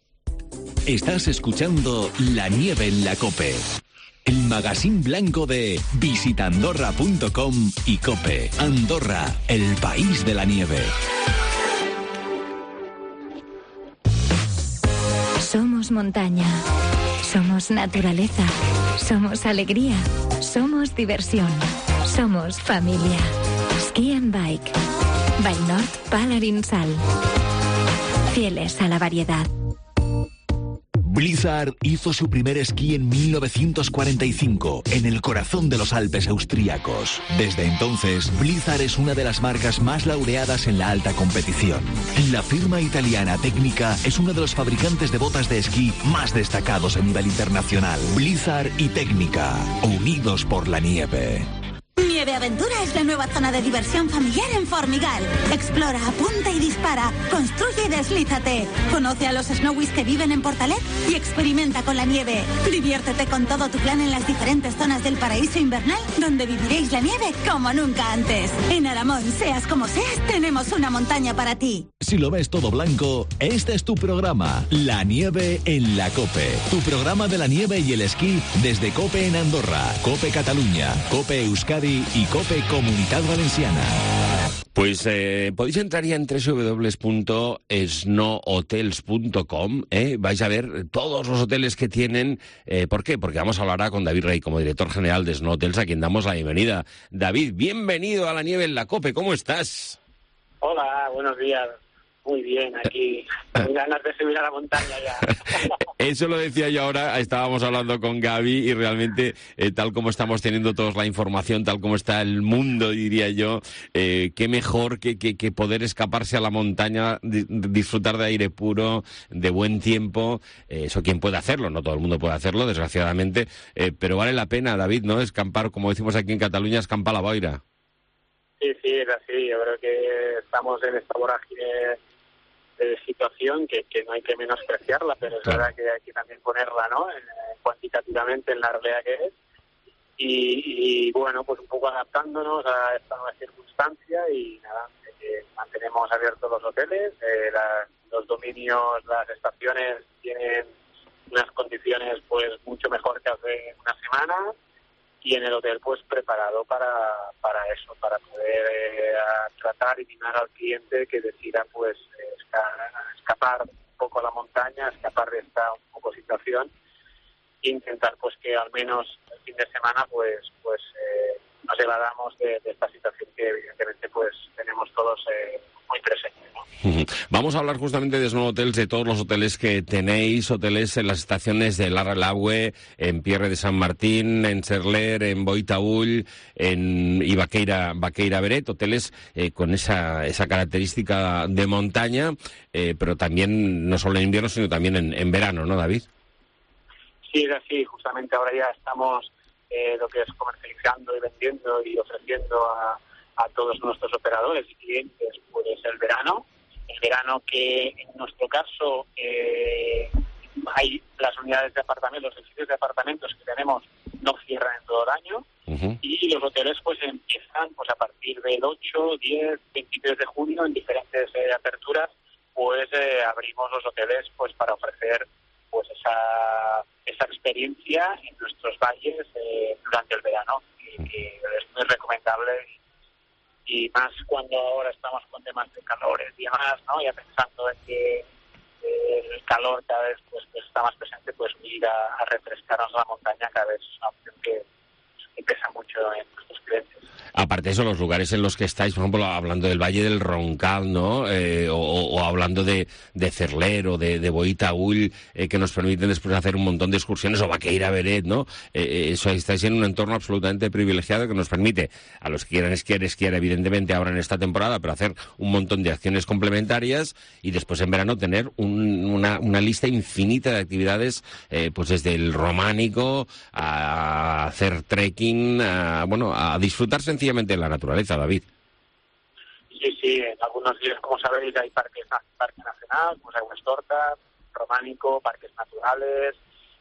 Estás escuchando La Nieve en la COPE, el magazín blanco de visita andorra punto com y COPE. Andorra, el país de la nieve. Somos montaña, somos naturaleza, somos alegría, somos diversión, somos familia. Ski and Bike, Valnord Palarin Sal. Fieles a la variedad. Blizzard hizo su primer esquí en mil novecientos cuarenta y cinco, en el corazón de los Alpes austríacos. Desde entonces, Blizzard es una de las marcas más laureadas en la alta competición. La firma italiana Tecnica es uno de los fabricantes de botas de esquí más destacados a nivel internacional. Blizzard y Tecnica, unidos por la nieve. Nieve Aventura es la nueva zona de diversión familiar en Formigal. Explora, apunta y dispara. Construye y deslízate. Conoce a los Snowies que viven en Portalet y experimenta con la nieve. Diviértete con todo tu plan en las diferentes zonas del paraíso invernal, donde viviréis la nieve como nunca antes. En Aramón, seas como seas, tenemos una montaña para ti. Si lo ves todo blanco, este es tu programa, La Nieve en la COPE. Tu programa de la nieve y el esquí desde COPE en Andorra, COPE Cataluña, COPE Euskadi y COPE Comunidad Valenciana. Pues eh, podéis entrar ya en doble u doble u doble u punto snow hotels punto com, ¿eh? Vais a ver todos los hoteles que tienen. Eh, ¿Por qué? Porque vamos a hablar ahora con David Rey, como director general de Snow Hotels, a quien damos la bienvenida. David, bienvenido a La Nieve en la COPE, ¿cómo estás? Hola, buenos días. Muy bien, aquí con ganas de subir a la montaña ya. Eso lo decía yo ahora, estábamos hablando con Gaby y realmente eh, tal como estamos teniendo todos la información, tal como está el mundo, diría yo, eh, qué mejor que, que, que poder escaparse a la montaña, di- disfrutar de aire puro, de buen tiempo. Eh, eso quien puede hacerlo, no todo el mundo puede hacerlo, desgraciadamente, eh, pero vale la pena, David, ¿no? Escampar, como decimos aquí en Cataluña, escampar la boira. Sí, sí, es así. Yo creo que estamos en esta vorágine de situación que, que no hay que menospreciarla, pero es verdad que hay que también ponerla, ¿no? Eh, cuantitativamente en la realidad que es. Y, y bueno, pues un poco adaptándonos a esta nueva circunstancia y nada, eh, mantenemos abiertos los hoteles, eh, la, los dominios, las estaciones tienen unas condiciones pues mucho mejor que hace una semana. Y en el hotel pues preparado para, para eso, para poder eh, tratar y mimar al cliente que decida pues eh, esca- escapar un poco a la montaña, escapar de esta un poco situación e intentar pues que al menos el fin de semana pues pues eh, nos evadamos de, de esta situación que evidentemente pues tenemos todos eh, muy presente, ¿no? Vamos a hablar justamente de Snow Hotels, de todos los hoteles que tenéis, hoteles en las estaciones de Larralagüe, en Pierre de San Martín, en Cerler, en Boitaúll, en y Baqueira, Baqueira Beret, hoteles eh, con esa, esa característica de montaña, eh, pero también no solo en invierno, sino también en, en verano, ¿no, David? Sí, es así. Justamente ahora ya estamos eh, lo que es comercializando y vendiendo y ofreciendo a, a todos nuestros operadores y clientes, pues el verano. El verano que en nuestro caso eh, hay las unidades de apartamentos, los edificios de apartamentos que tenemos no cierran en todo el año. Uh-huh. Y los hoteles pues empiezan pues a partir del ocho, diez, veintitrés de junio en diferentes eh, aperturas, pues eh, abrimos los hoteles pues para ofrecer pues esa esa experiencia en nuestros valles eh, durante el verano, y que es muy recomendable, y, y más cuando ahora estamos con temas de calores y demás, ¿no? Ya pensando en que eh, el calor cada vez pues, pues está más presente, pues ir a, a refrescarnos la montaña cada vez es una opción que, que pesa mucho en nuestros clientes. Aparte de eso, los lugares en los que estáis, por ejemplo, hablando del Valle del Roncal, ¿no? Eh, o, o hablando de, de Cerler o de, de Boitaúll, eh, que nos permiten después hacer un montón de excursiones, o Baqueira Beret, ¿no? Eh, eso, estáis en un entorno absolutamente privilegiado que nos permite, a los que quieran esquiar, esquiar evidentemente ahora en esta temporada, pero hacer un montón de acciones complementarias y después en verano tener un, una, una lista infinita de actividades, eh, pues desde el románico a hacer trekking, a, bueno, a disfrutar sencillamente de la naturaleza, David. Sí, sí, en algunos días, como sabéis, hay parques, parque nacional, pues hay Huestorta, románico, parques naturales,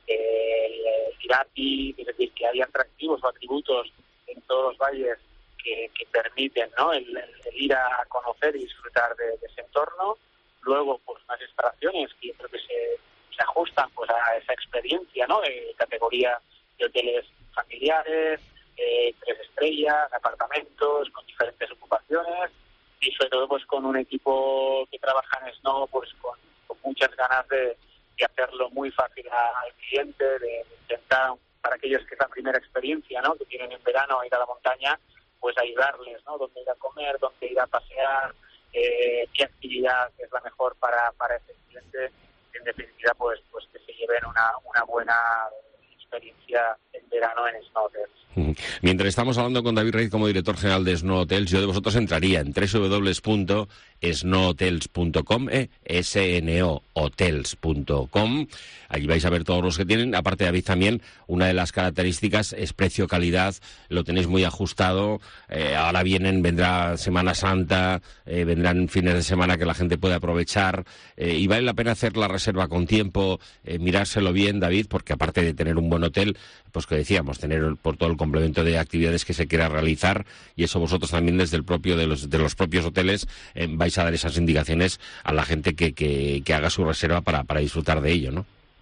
eh, Irati, es decir, que hay atractivos o atributos en todos los valles que, que permiten, ¿no?, el, el, el ir a conocer y disfrutar de, de ese entorno. Luego, pues unas instalaciones que yo creo que se, se ajustan pues a esa experiencia, ¿no?, de categoría de hoteles familiares, Eh, tres estrellas, apartamentos con diferentes ocupaciones y sobre todo pues con un equipo que trabaja en Snow pues con, con muchas ganas de, de hacerlo muy fácil a, al cliente, de, de intentar, para aquellos que es la primera experiencia, ¿no?, que tienen en verano ir a la montaña, pues ayudarles, ¿no?, dónde ir a comer, dónde ir a pasear, eh, qué actividad es la mejor para, para ese cliente, en definitiva pues pues que se lleven una, una buena experiencia en verano en Snow Hotels. Mientras estamos hablando con David Reid como director general de Snow Hotels, yo de vosotros entraría en doble u doble u doble u punto snow hotels punto com, eh, S N O hotels punto com. Allí vais a ver todos los que tienen. Aparte, David, también una de las características es precio-calidad. Lo tenéis muy ajustado. Eh, ahora vienen, vendrá Semana Santa, eh, vendrán fines de semana que la gente puede aprovechar. Eh, y vale la pena hacer la reserva con tiempo, eh, mirárselo bien, David, porque aparte de tener un buen hotel, pues que decíamos, tener por todo el complemento de actividades que se quiera realizar, y eso vosotros también desde el propio de los de los propios hoteles eh, vais a dar esas indicaciones a la gente que, que, que haga su reserva para, para disfrutar de ello, ¿no?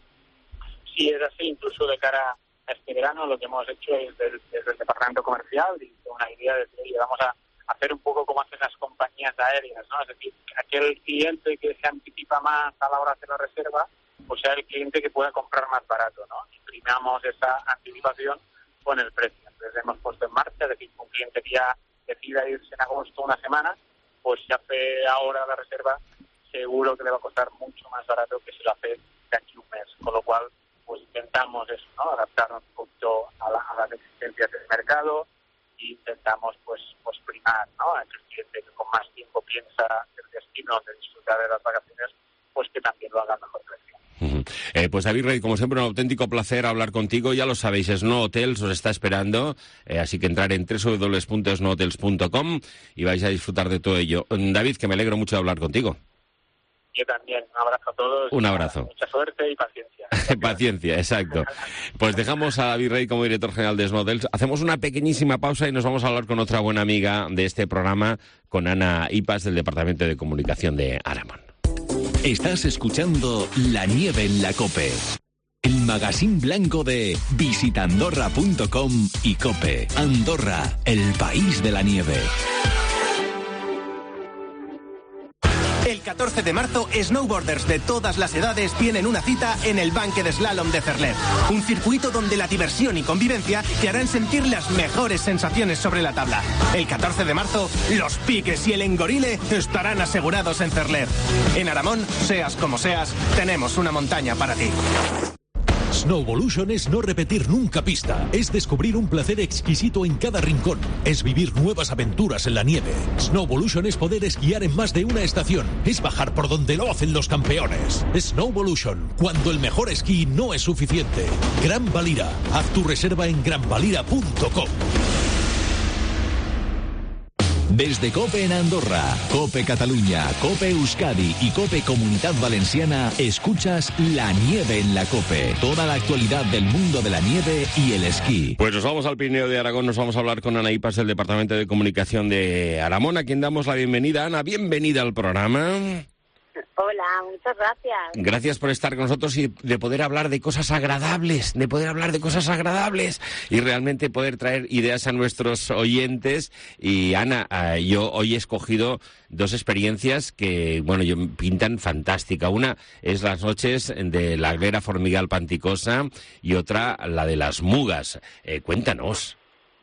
Sí, es así. Incluso de cara a este verano lo que hemos hecho es desde, desde el departamento comercial y con una idea de que oye, vamos a hacer un poco como hacen las compañías aéreas, ¿no? Es decir, aquel cliente que se anticipa más a la hora de hacer la reserva, pues sea el cliente que pueda comprar más barato, ¿no? Y primamos esa anticipación con el precio. Entonces hemos puesto en marcha, es decir, un cliente que ya decida irse en agosto una semana, pues si hace ahora la reserva, seguro que le va a costar mucho más barato que si lo hace de aquí un mes. Con lo cual, pues intentamos eso, ¿no? Adaptarnos un poquito a, la, a las exigencias del mercado e intentamos, pues, pues primar, ¿no? A aquel cliente que con más tiempo piensa el destino de disfrutar de las vacaciones, pues que también lo haga a mejor precio. Uh-huh. Eh, pues David Reid, como siempre, un auténtico placer hablar contigo. Ya lo sabéis, Snow Hotels os está esperando, eh, así que entrar en doble u doble u doble u punto snow hotels punto com y vais a disfrutar de todo ello. David, que me alegro mucho de hablar contigo. Yo también, un abrazo a todos. Un abrazo. Mucha suerte y paciencia. Paciencia, exacto. Pues dejamos a David Reid como director general de Snow Hotels. Hacemos una pequeñísima pausa y nos vamos a hablar con otra buena amiga de este programa, con Ana Ipas, del Departamento de Comunicación de Aramón. Estás escuchando La Nieve en la COPE, el magazín blanco de visita andorra punto com y COPE. Andorra, el país de la nieve. El catorce de marzo, snowboarders de todas las edades tienen una cita en el Bunked Slalom de Cerler. Un circuito donde la diversión y convivencia te harán sentir las mejores sensaciones sobre la tabla. El catorce de marzo, los piques y el engorile estarán asegurados en Cerler. En Aramón, seas como seas, tenemos una montaña para ti. Snowvolution es no repetir nunca pista, es descubrir un placer exquisito en cada rincón, es vivir nuevas aventuras en la nieve. Snowvolution es poder esquiar en más de una estación, es bajar por donde lo hacen los campeones. Snowvolution, cuando el mejor esquí no es suficiente. Gran Valira, haz tu reserva en gran valira punto com. Desde COPE en Andorra, COPE Cataluña, COPE Euskadi y COPE Comunidad Valenciana, escuchas La Nieve en la COPE. Toda la actualidad del mundo de la nieve y el esquí. Pues nos vamos al Pirineo de Aragón, nos vamos a hablar con Ana Ipas, del Departamento de Comunicación de Aramón, a quien damos la bienvenida. Ana, bienvenida al programa. Hola, muchas gracias. Gracias por estar con nosotros y de poder hablar de cosas agradables, de poder hablar de cosas agradables y realmente poder traer ideas a nuestros oyentes. Y Ana, yo hoy he escogido dos experiencias que, bueno, yo pintan fantástica. Una es las noches de la Glera Formigal Panticosa y otra la de las Mugas. Eh, cuéntanos.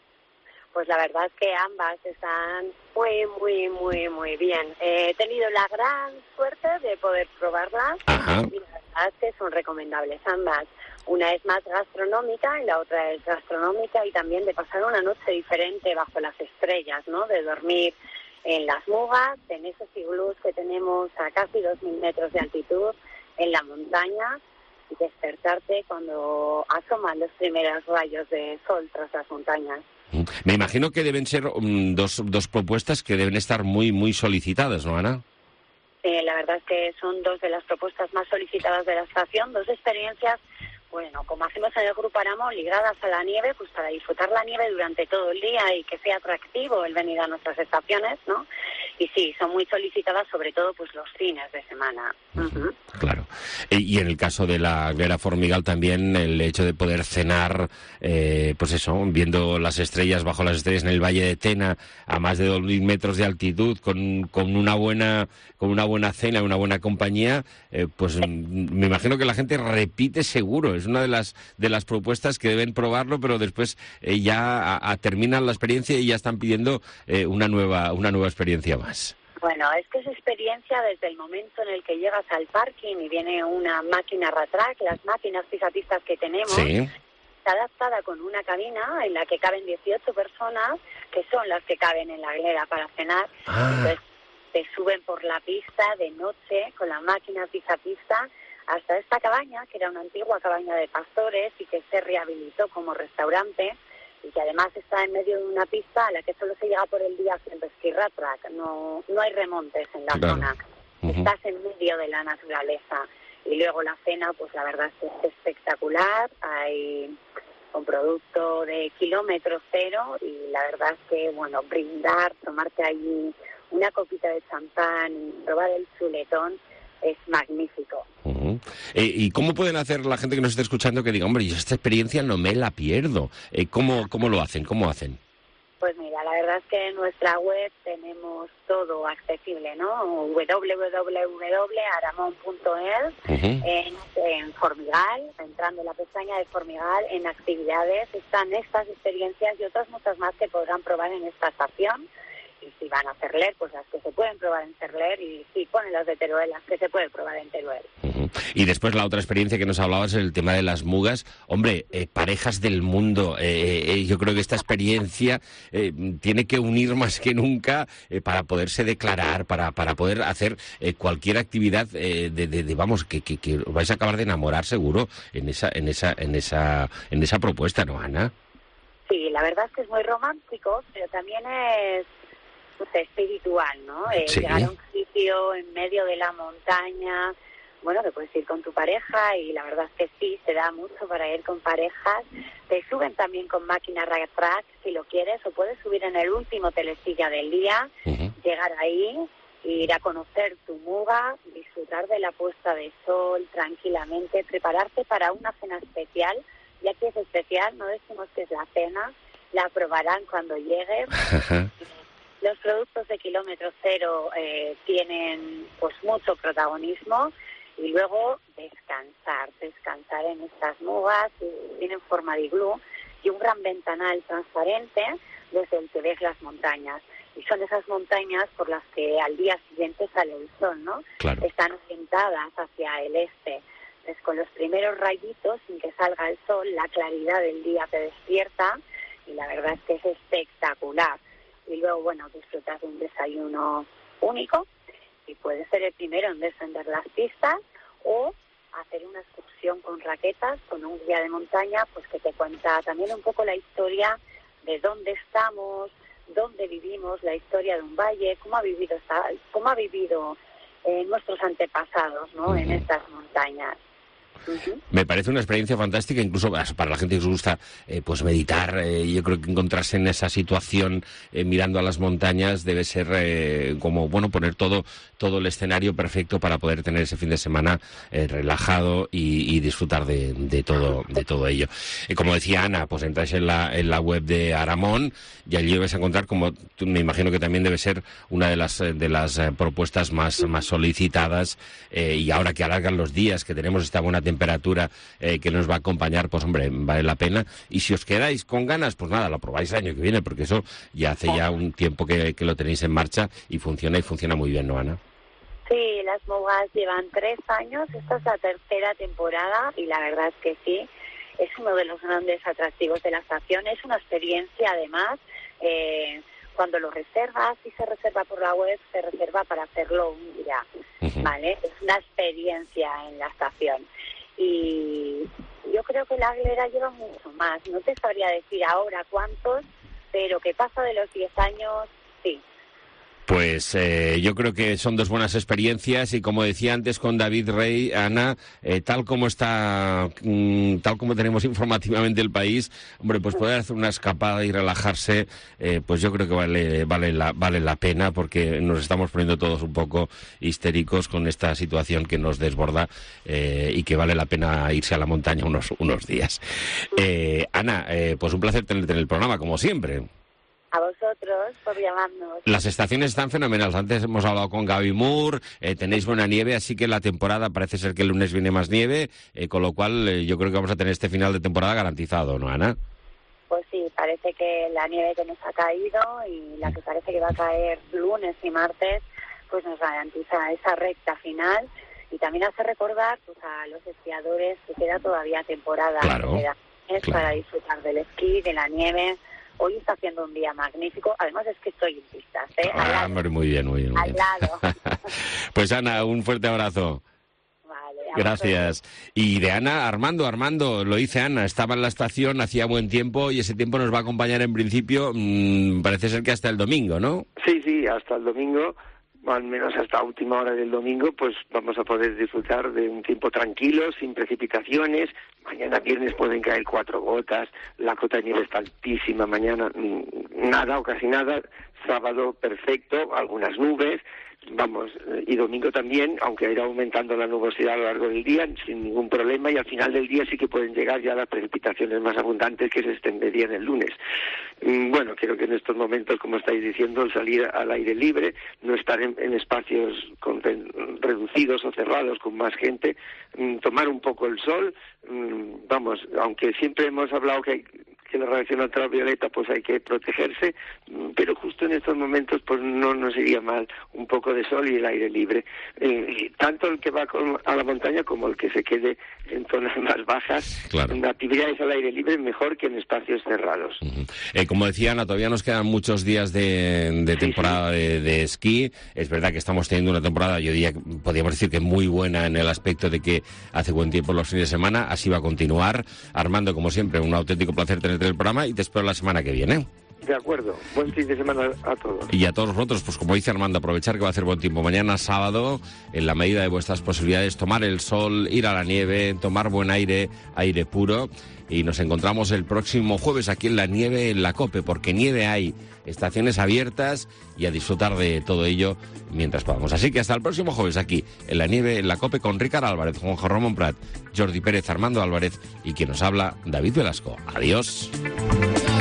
Pues la verdad es que ambas están muy, muy, muy, muy bien. Eh, he tenido la gran suerte de poder probarlas. Ajá. Y la verdad es que son recomendables ambas. Una es más gastronómica y la otra es gastronómica y también de pasar una noche diferente bajo las estrellas, ¿no? De dormir en las Mugas, en esos iglús que tenemos a casi dos mil metros de altitud en la montaña y despertarte cuando asoman los primeros rayos de sol tras las montañas. Me imagino que deben ser um, dos, dos propuestas que deben estar muy, muy solicitadas, ¿no, Ana? Eh, la verdad es que son dos de las propuestas más solicitadas de la estación, dos experiencias, bueno, como hacemos en el Grupo Aramón, ligadas a la nieve, pues para disfrutar la nieve durante todo el día y que sea atractivo el venir a nuestras estaciones, ¿no? Y sí, son muy solicitadas, sobre todo pues los fines de semana. Uh-huh. Claro. Y en el caso de la Glera Formigal también el hecho de poder cenar, eh, pues eso, viendo las estrellas, bajo las estrellas en el Valle de Tena, a más de dos mil metros de altitud, con, con una buena con una buena cena, una buena compañía, eh, pues me imagino que la gente repite seguro. Es una de las de las propuestas que deben probarlo, pero después eh, ya a, a terminan la experiencia y ya están pidiendo eh, una nueva una nueva experiencia más. Bueno, es que es experiencia desde el momento en el que llegas al parking y viene una máquina ratrack, las máquinas pisapistas que tenemos, Sí. está adaptada con una cabina en la que caben dieciocho personas, que son las que caben en la hilera para cenar. Ah. Entonces te suben por la pista de noche con la máquina pisapista hasta esta cabaña, que era una antigua cabaña de pastores y que se rehabilitó como restaurante, y que además está en medio de una pista a la que solo se llega por el día haciendo esquí ratrack, no, no hay remontes en la Claro. zona, Ujú. estás en medio de la naturaleza. Y luego la cena, pues la verdad es que es espectacular, hay un producto de kilómetro cero y la verdad es que, bueno, brindar, tomarte allí una copita de champán y probar el chuletón es magnífico. Ujú. Eh, ¿Y cómo pueden hacer la gente que nos esté escuchando que diga, hombre, yo esta experiencia no me la pierdo? Eh, ¿cómo, ¿Cómo lo hacen? ¿Cómo hacen? Pues mira, la verdad es que en nuestra web tenemos todo accesible, ¿no? doble u doble u doble u punto aramón punto es, Ujú. en, en Formigal, entrando en la pestaña de Formigal, en actividades, están estas experiencias y otras muchas más que podrán probar en esta estación. Y si van a Cerler, pues las que se pueden probar en Cerler, y si ponen las de Teruel, las que se pueden probar en Teruel. Ujú. Y después la otra experiencia que nos hablabas, el tema de las mugas. Hombre, eh, parejas del mundo, eh, eh, yo creo que esta experiencia eh, tiene que unir más que nunca eh, para poderse declarar, para, para poder hacer eh, cualquier actividad eh, de, de, de, vamos, que, que, que os vais a acabar de enamorar seguro en esa, en esa, en esa, en esa propuesta, ¿no, Ana? Sí, la verdad es que es muy romántico, pero también es pues, espiritual, ¿no? Eh, Sí. Llegar a un sitio en medio de la montaña, bueno, que puedes ir con tu pareja y la verdad es que sí, se da mucho para ir con parejas. Te suben también con máquina ratrack si lo quieres, o puedes subir en el último telesilla del día, llegar ahí, ir a conocer tu muga, disfrutar de la puesta de sol tranquilamente, prepararte para una cena especial. Ya que es especial, no decimos que es la cena, la probarán cuando llegues. Los productos de kilómetro cero eh, tienen pues mucho protagonismo, y luego descansar, descansar en estas mugas, y tienen forma de iglú y un gran ventanal transparente desde el que ves las montañas. Y son esas montañas por las que al día siguiente sale el sol, ¿no? Claro. Están orientadas hacia el este. Entonces, con los primeros rayitos, sin que salga el sol, la claridad del día te despierta y la verdad es que es espectacular. Y luego, bueno, disfrutas de un desayuno único y puedes ser el primero en descender las pistas o hacer una excursión con raquetas, con un guía de montaña, pues que te cuenta también un poco la historia de dónde estamos, dónde vivimos, la historia de un valle, cómo ha vivido, esta, cómo ha vivido eh, nuestros antepasados, ¿no? Uh-huh. En estas montañas. Uh-huh. Me parece una experiencia fantástica, incluso para la gente que os gusta eh, pues meditar. Eh, yo creo que encontrarse en esa situación eh, mirando a las montañas debe ser eh, como, bueno, poner todo todo el escenario perfecto para poder tener ese fin de semana eh, relajado y, y disfrutar de, de todo de todo ello. Eh, como decía Ana, pues entráis en la, en la web de Aramón y allí vais a encontrar, como tú, me imagino que también debe ser una de las de las eh, propuestas más, más solicitadas, eh, y ahora que alargan los días, que tenemos esta buena temperatura eh, que nos va a acompañar, pues hombre, vale la pena. Y si os quedáis con ganas, pues nada, lo probáis el año que viene, porque eso ya hace ya un tiempo que, que lo tenéis en marcha y funciona y funciona muy bien, ¿no, Ana? Sí, las mugas llevan tres años, esta es la tercera temporada y la verdad es que sí, es uno de los grandes atractivos de la estación, es una experiencia además, eh, cuando lo reservas, si se reserva por la web, se reserva para hacerlo un día, uh-huh. ¿Vale? Es una experiencia en la estación. Y yo creo que la Glera lleva mucho más. No te sabría decir ahora cuántos, pero que pasa de los diez años, sí. Pues eh, yo creo que son dos buenas experiencias y como decía antes con David Rey, Ana, eh, tal como está, mm, tal como tenemos informativamente el país, hombre, pues poder hacer una escapada y relajarse, eh, pues yo creo que vale, vale la, vale la pena, porque nos estamos poniendo todos un poco histéricos con esta situación que nos desborda, eh, y que vale la pena irse a la montaña unos, unos días. Eh, Ana, eh, pues un placer tenerte en el programa, como siempre. A vosotros por llamarnos. Las estaciones están fenomenales. Antes hemos hablado con Gaby Moore, eh, tenéis buena nieve, así que la temporada parece ser que el lunes viene más nieve, eh, con lo cual eh, yo creo que vamos a tener este final de temporada garantizado, ¿no, Ana? Pues sí, parece que la nieve que nos ha caído y la que parece que va a caer lunes y martes pues nos garantiza esa recta final y también hace recordar pues, a los esquiadores que queda todavía temporada, claro, queda mes claro. para disfrutar del esquí, de la nieve. Hoy está haciendo un día magnífico, además es que estoy en pistas, ¿eh? Ah, al lado, hombre, muy bien, muy bien. Muy al bien. lado. Pues Ana, un fuerte abrazo. Gracias. Y de Ana, Armando, Armando, lo dice Ana, estaba en la estación, hacía buen tiempo y ese tiempo nos va a acompañar en principio, mmm, parece ser que hasta el domingo, ¿no? Sí, sí, hasta el domingo, al menos hasta última hora del domingo, pues vamos a poder disfrutar de un tiempo tranquilo, sin precipitaciones. Mañana viernes pueden caer cuatro gotas, la cota de nieve está altísima, mañana nada o casi nada, sábado perfecto, algunas nubes. Vamos, y domingo también, aunque irá aumentando la nubosidad a lo largo del día, sin ningún problema, y al final del día sí que pueden llegar ya las precipitaciones más abundantes que se extenderían el lunes. Bueno, creo que en estos momentos, como estáis diciendo, el salir al aire libre, no estar en, en espacios con, reducidos o cerrados con más gente, tomar un poco el sol, vamos, aunque siempre hemos hablado que hay que la radiación ultravioleta pues hay que protegerse, pero justo en estos momentos pues no nos iría mal un poco de sol y el aire libre, eh, tanto el que va con, a la montaña como el que se quede en zonas más bajas, claro. En actividades al aire libre mejor que en espacios cerrados. Uh-huh. Eh, como decía Ana, todavía nos quedan muchos días de, de temporada sí, sí. De, de esquí. Es verdad que estamos teniendo una temporada, yo diría, podríamos decir que muy buena en el aspecto de que hace buen tiempo los fines de semana, así va a continuar. Armando, como siempre, un auténtico placer tenerte en el programa y te espero la semana que viene. De acuerdo, buen fin de semana a todos. Y a todos vosotros, pues como dice Armando, aprovechar que va a hacer buen tiempo. Mañana sábado, en la medida de vuestras posibilidades, tomar el sol, ir a la nieve, tomar buen aire, aire puro. Y nos encontramos el próximo jueves aquí en la nieve, en la COPE, porque nieve hay, estaciones abiertas y a disfrutar de todo ello mientras podamos. Así que hasta el próximo jueves aquí en la nieve, en la COPE, con Ricard Álvarez, Juanjo Ramón Prat, Jordi Pérez, Armando Álvarez y quien nos habla, David Velasco. Adiós.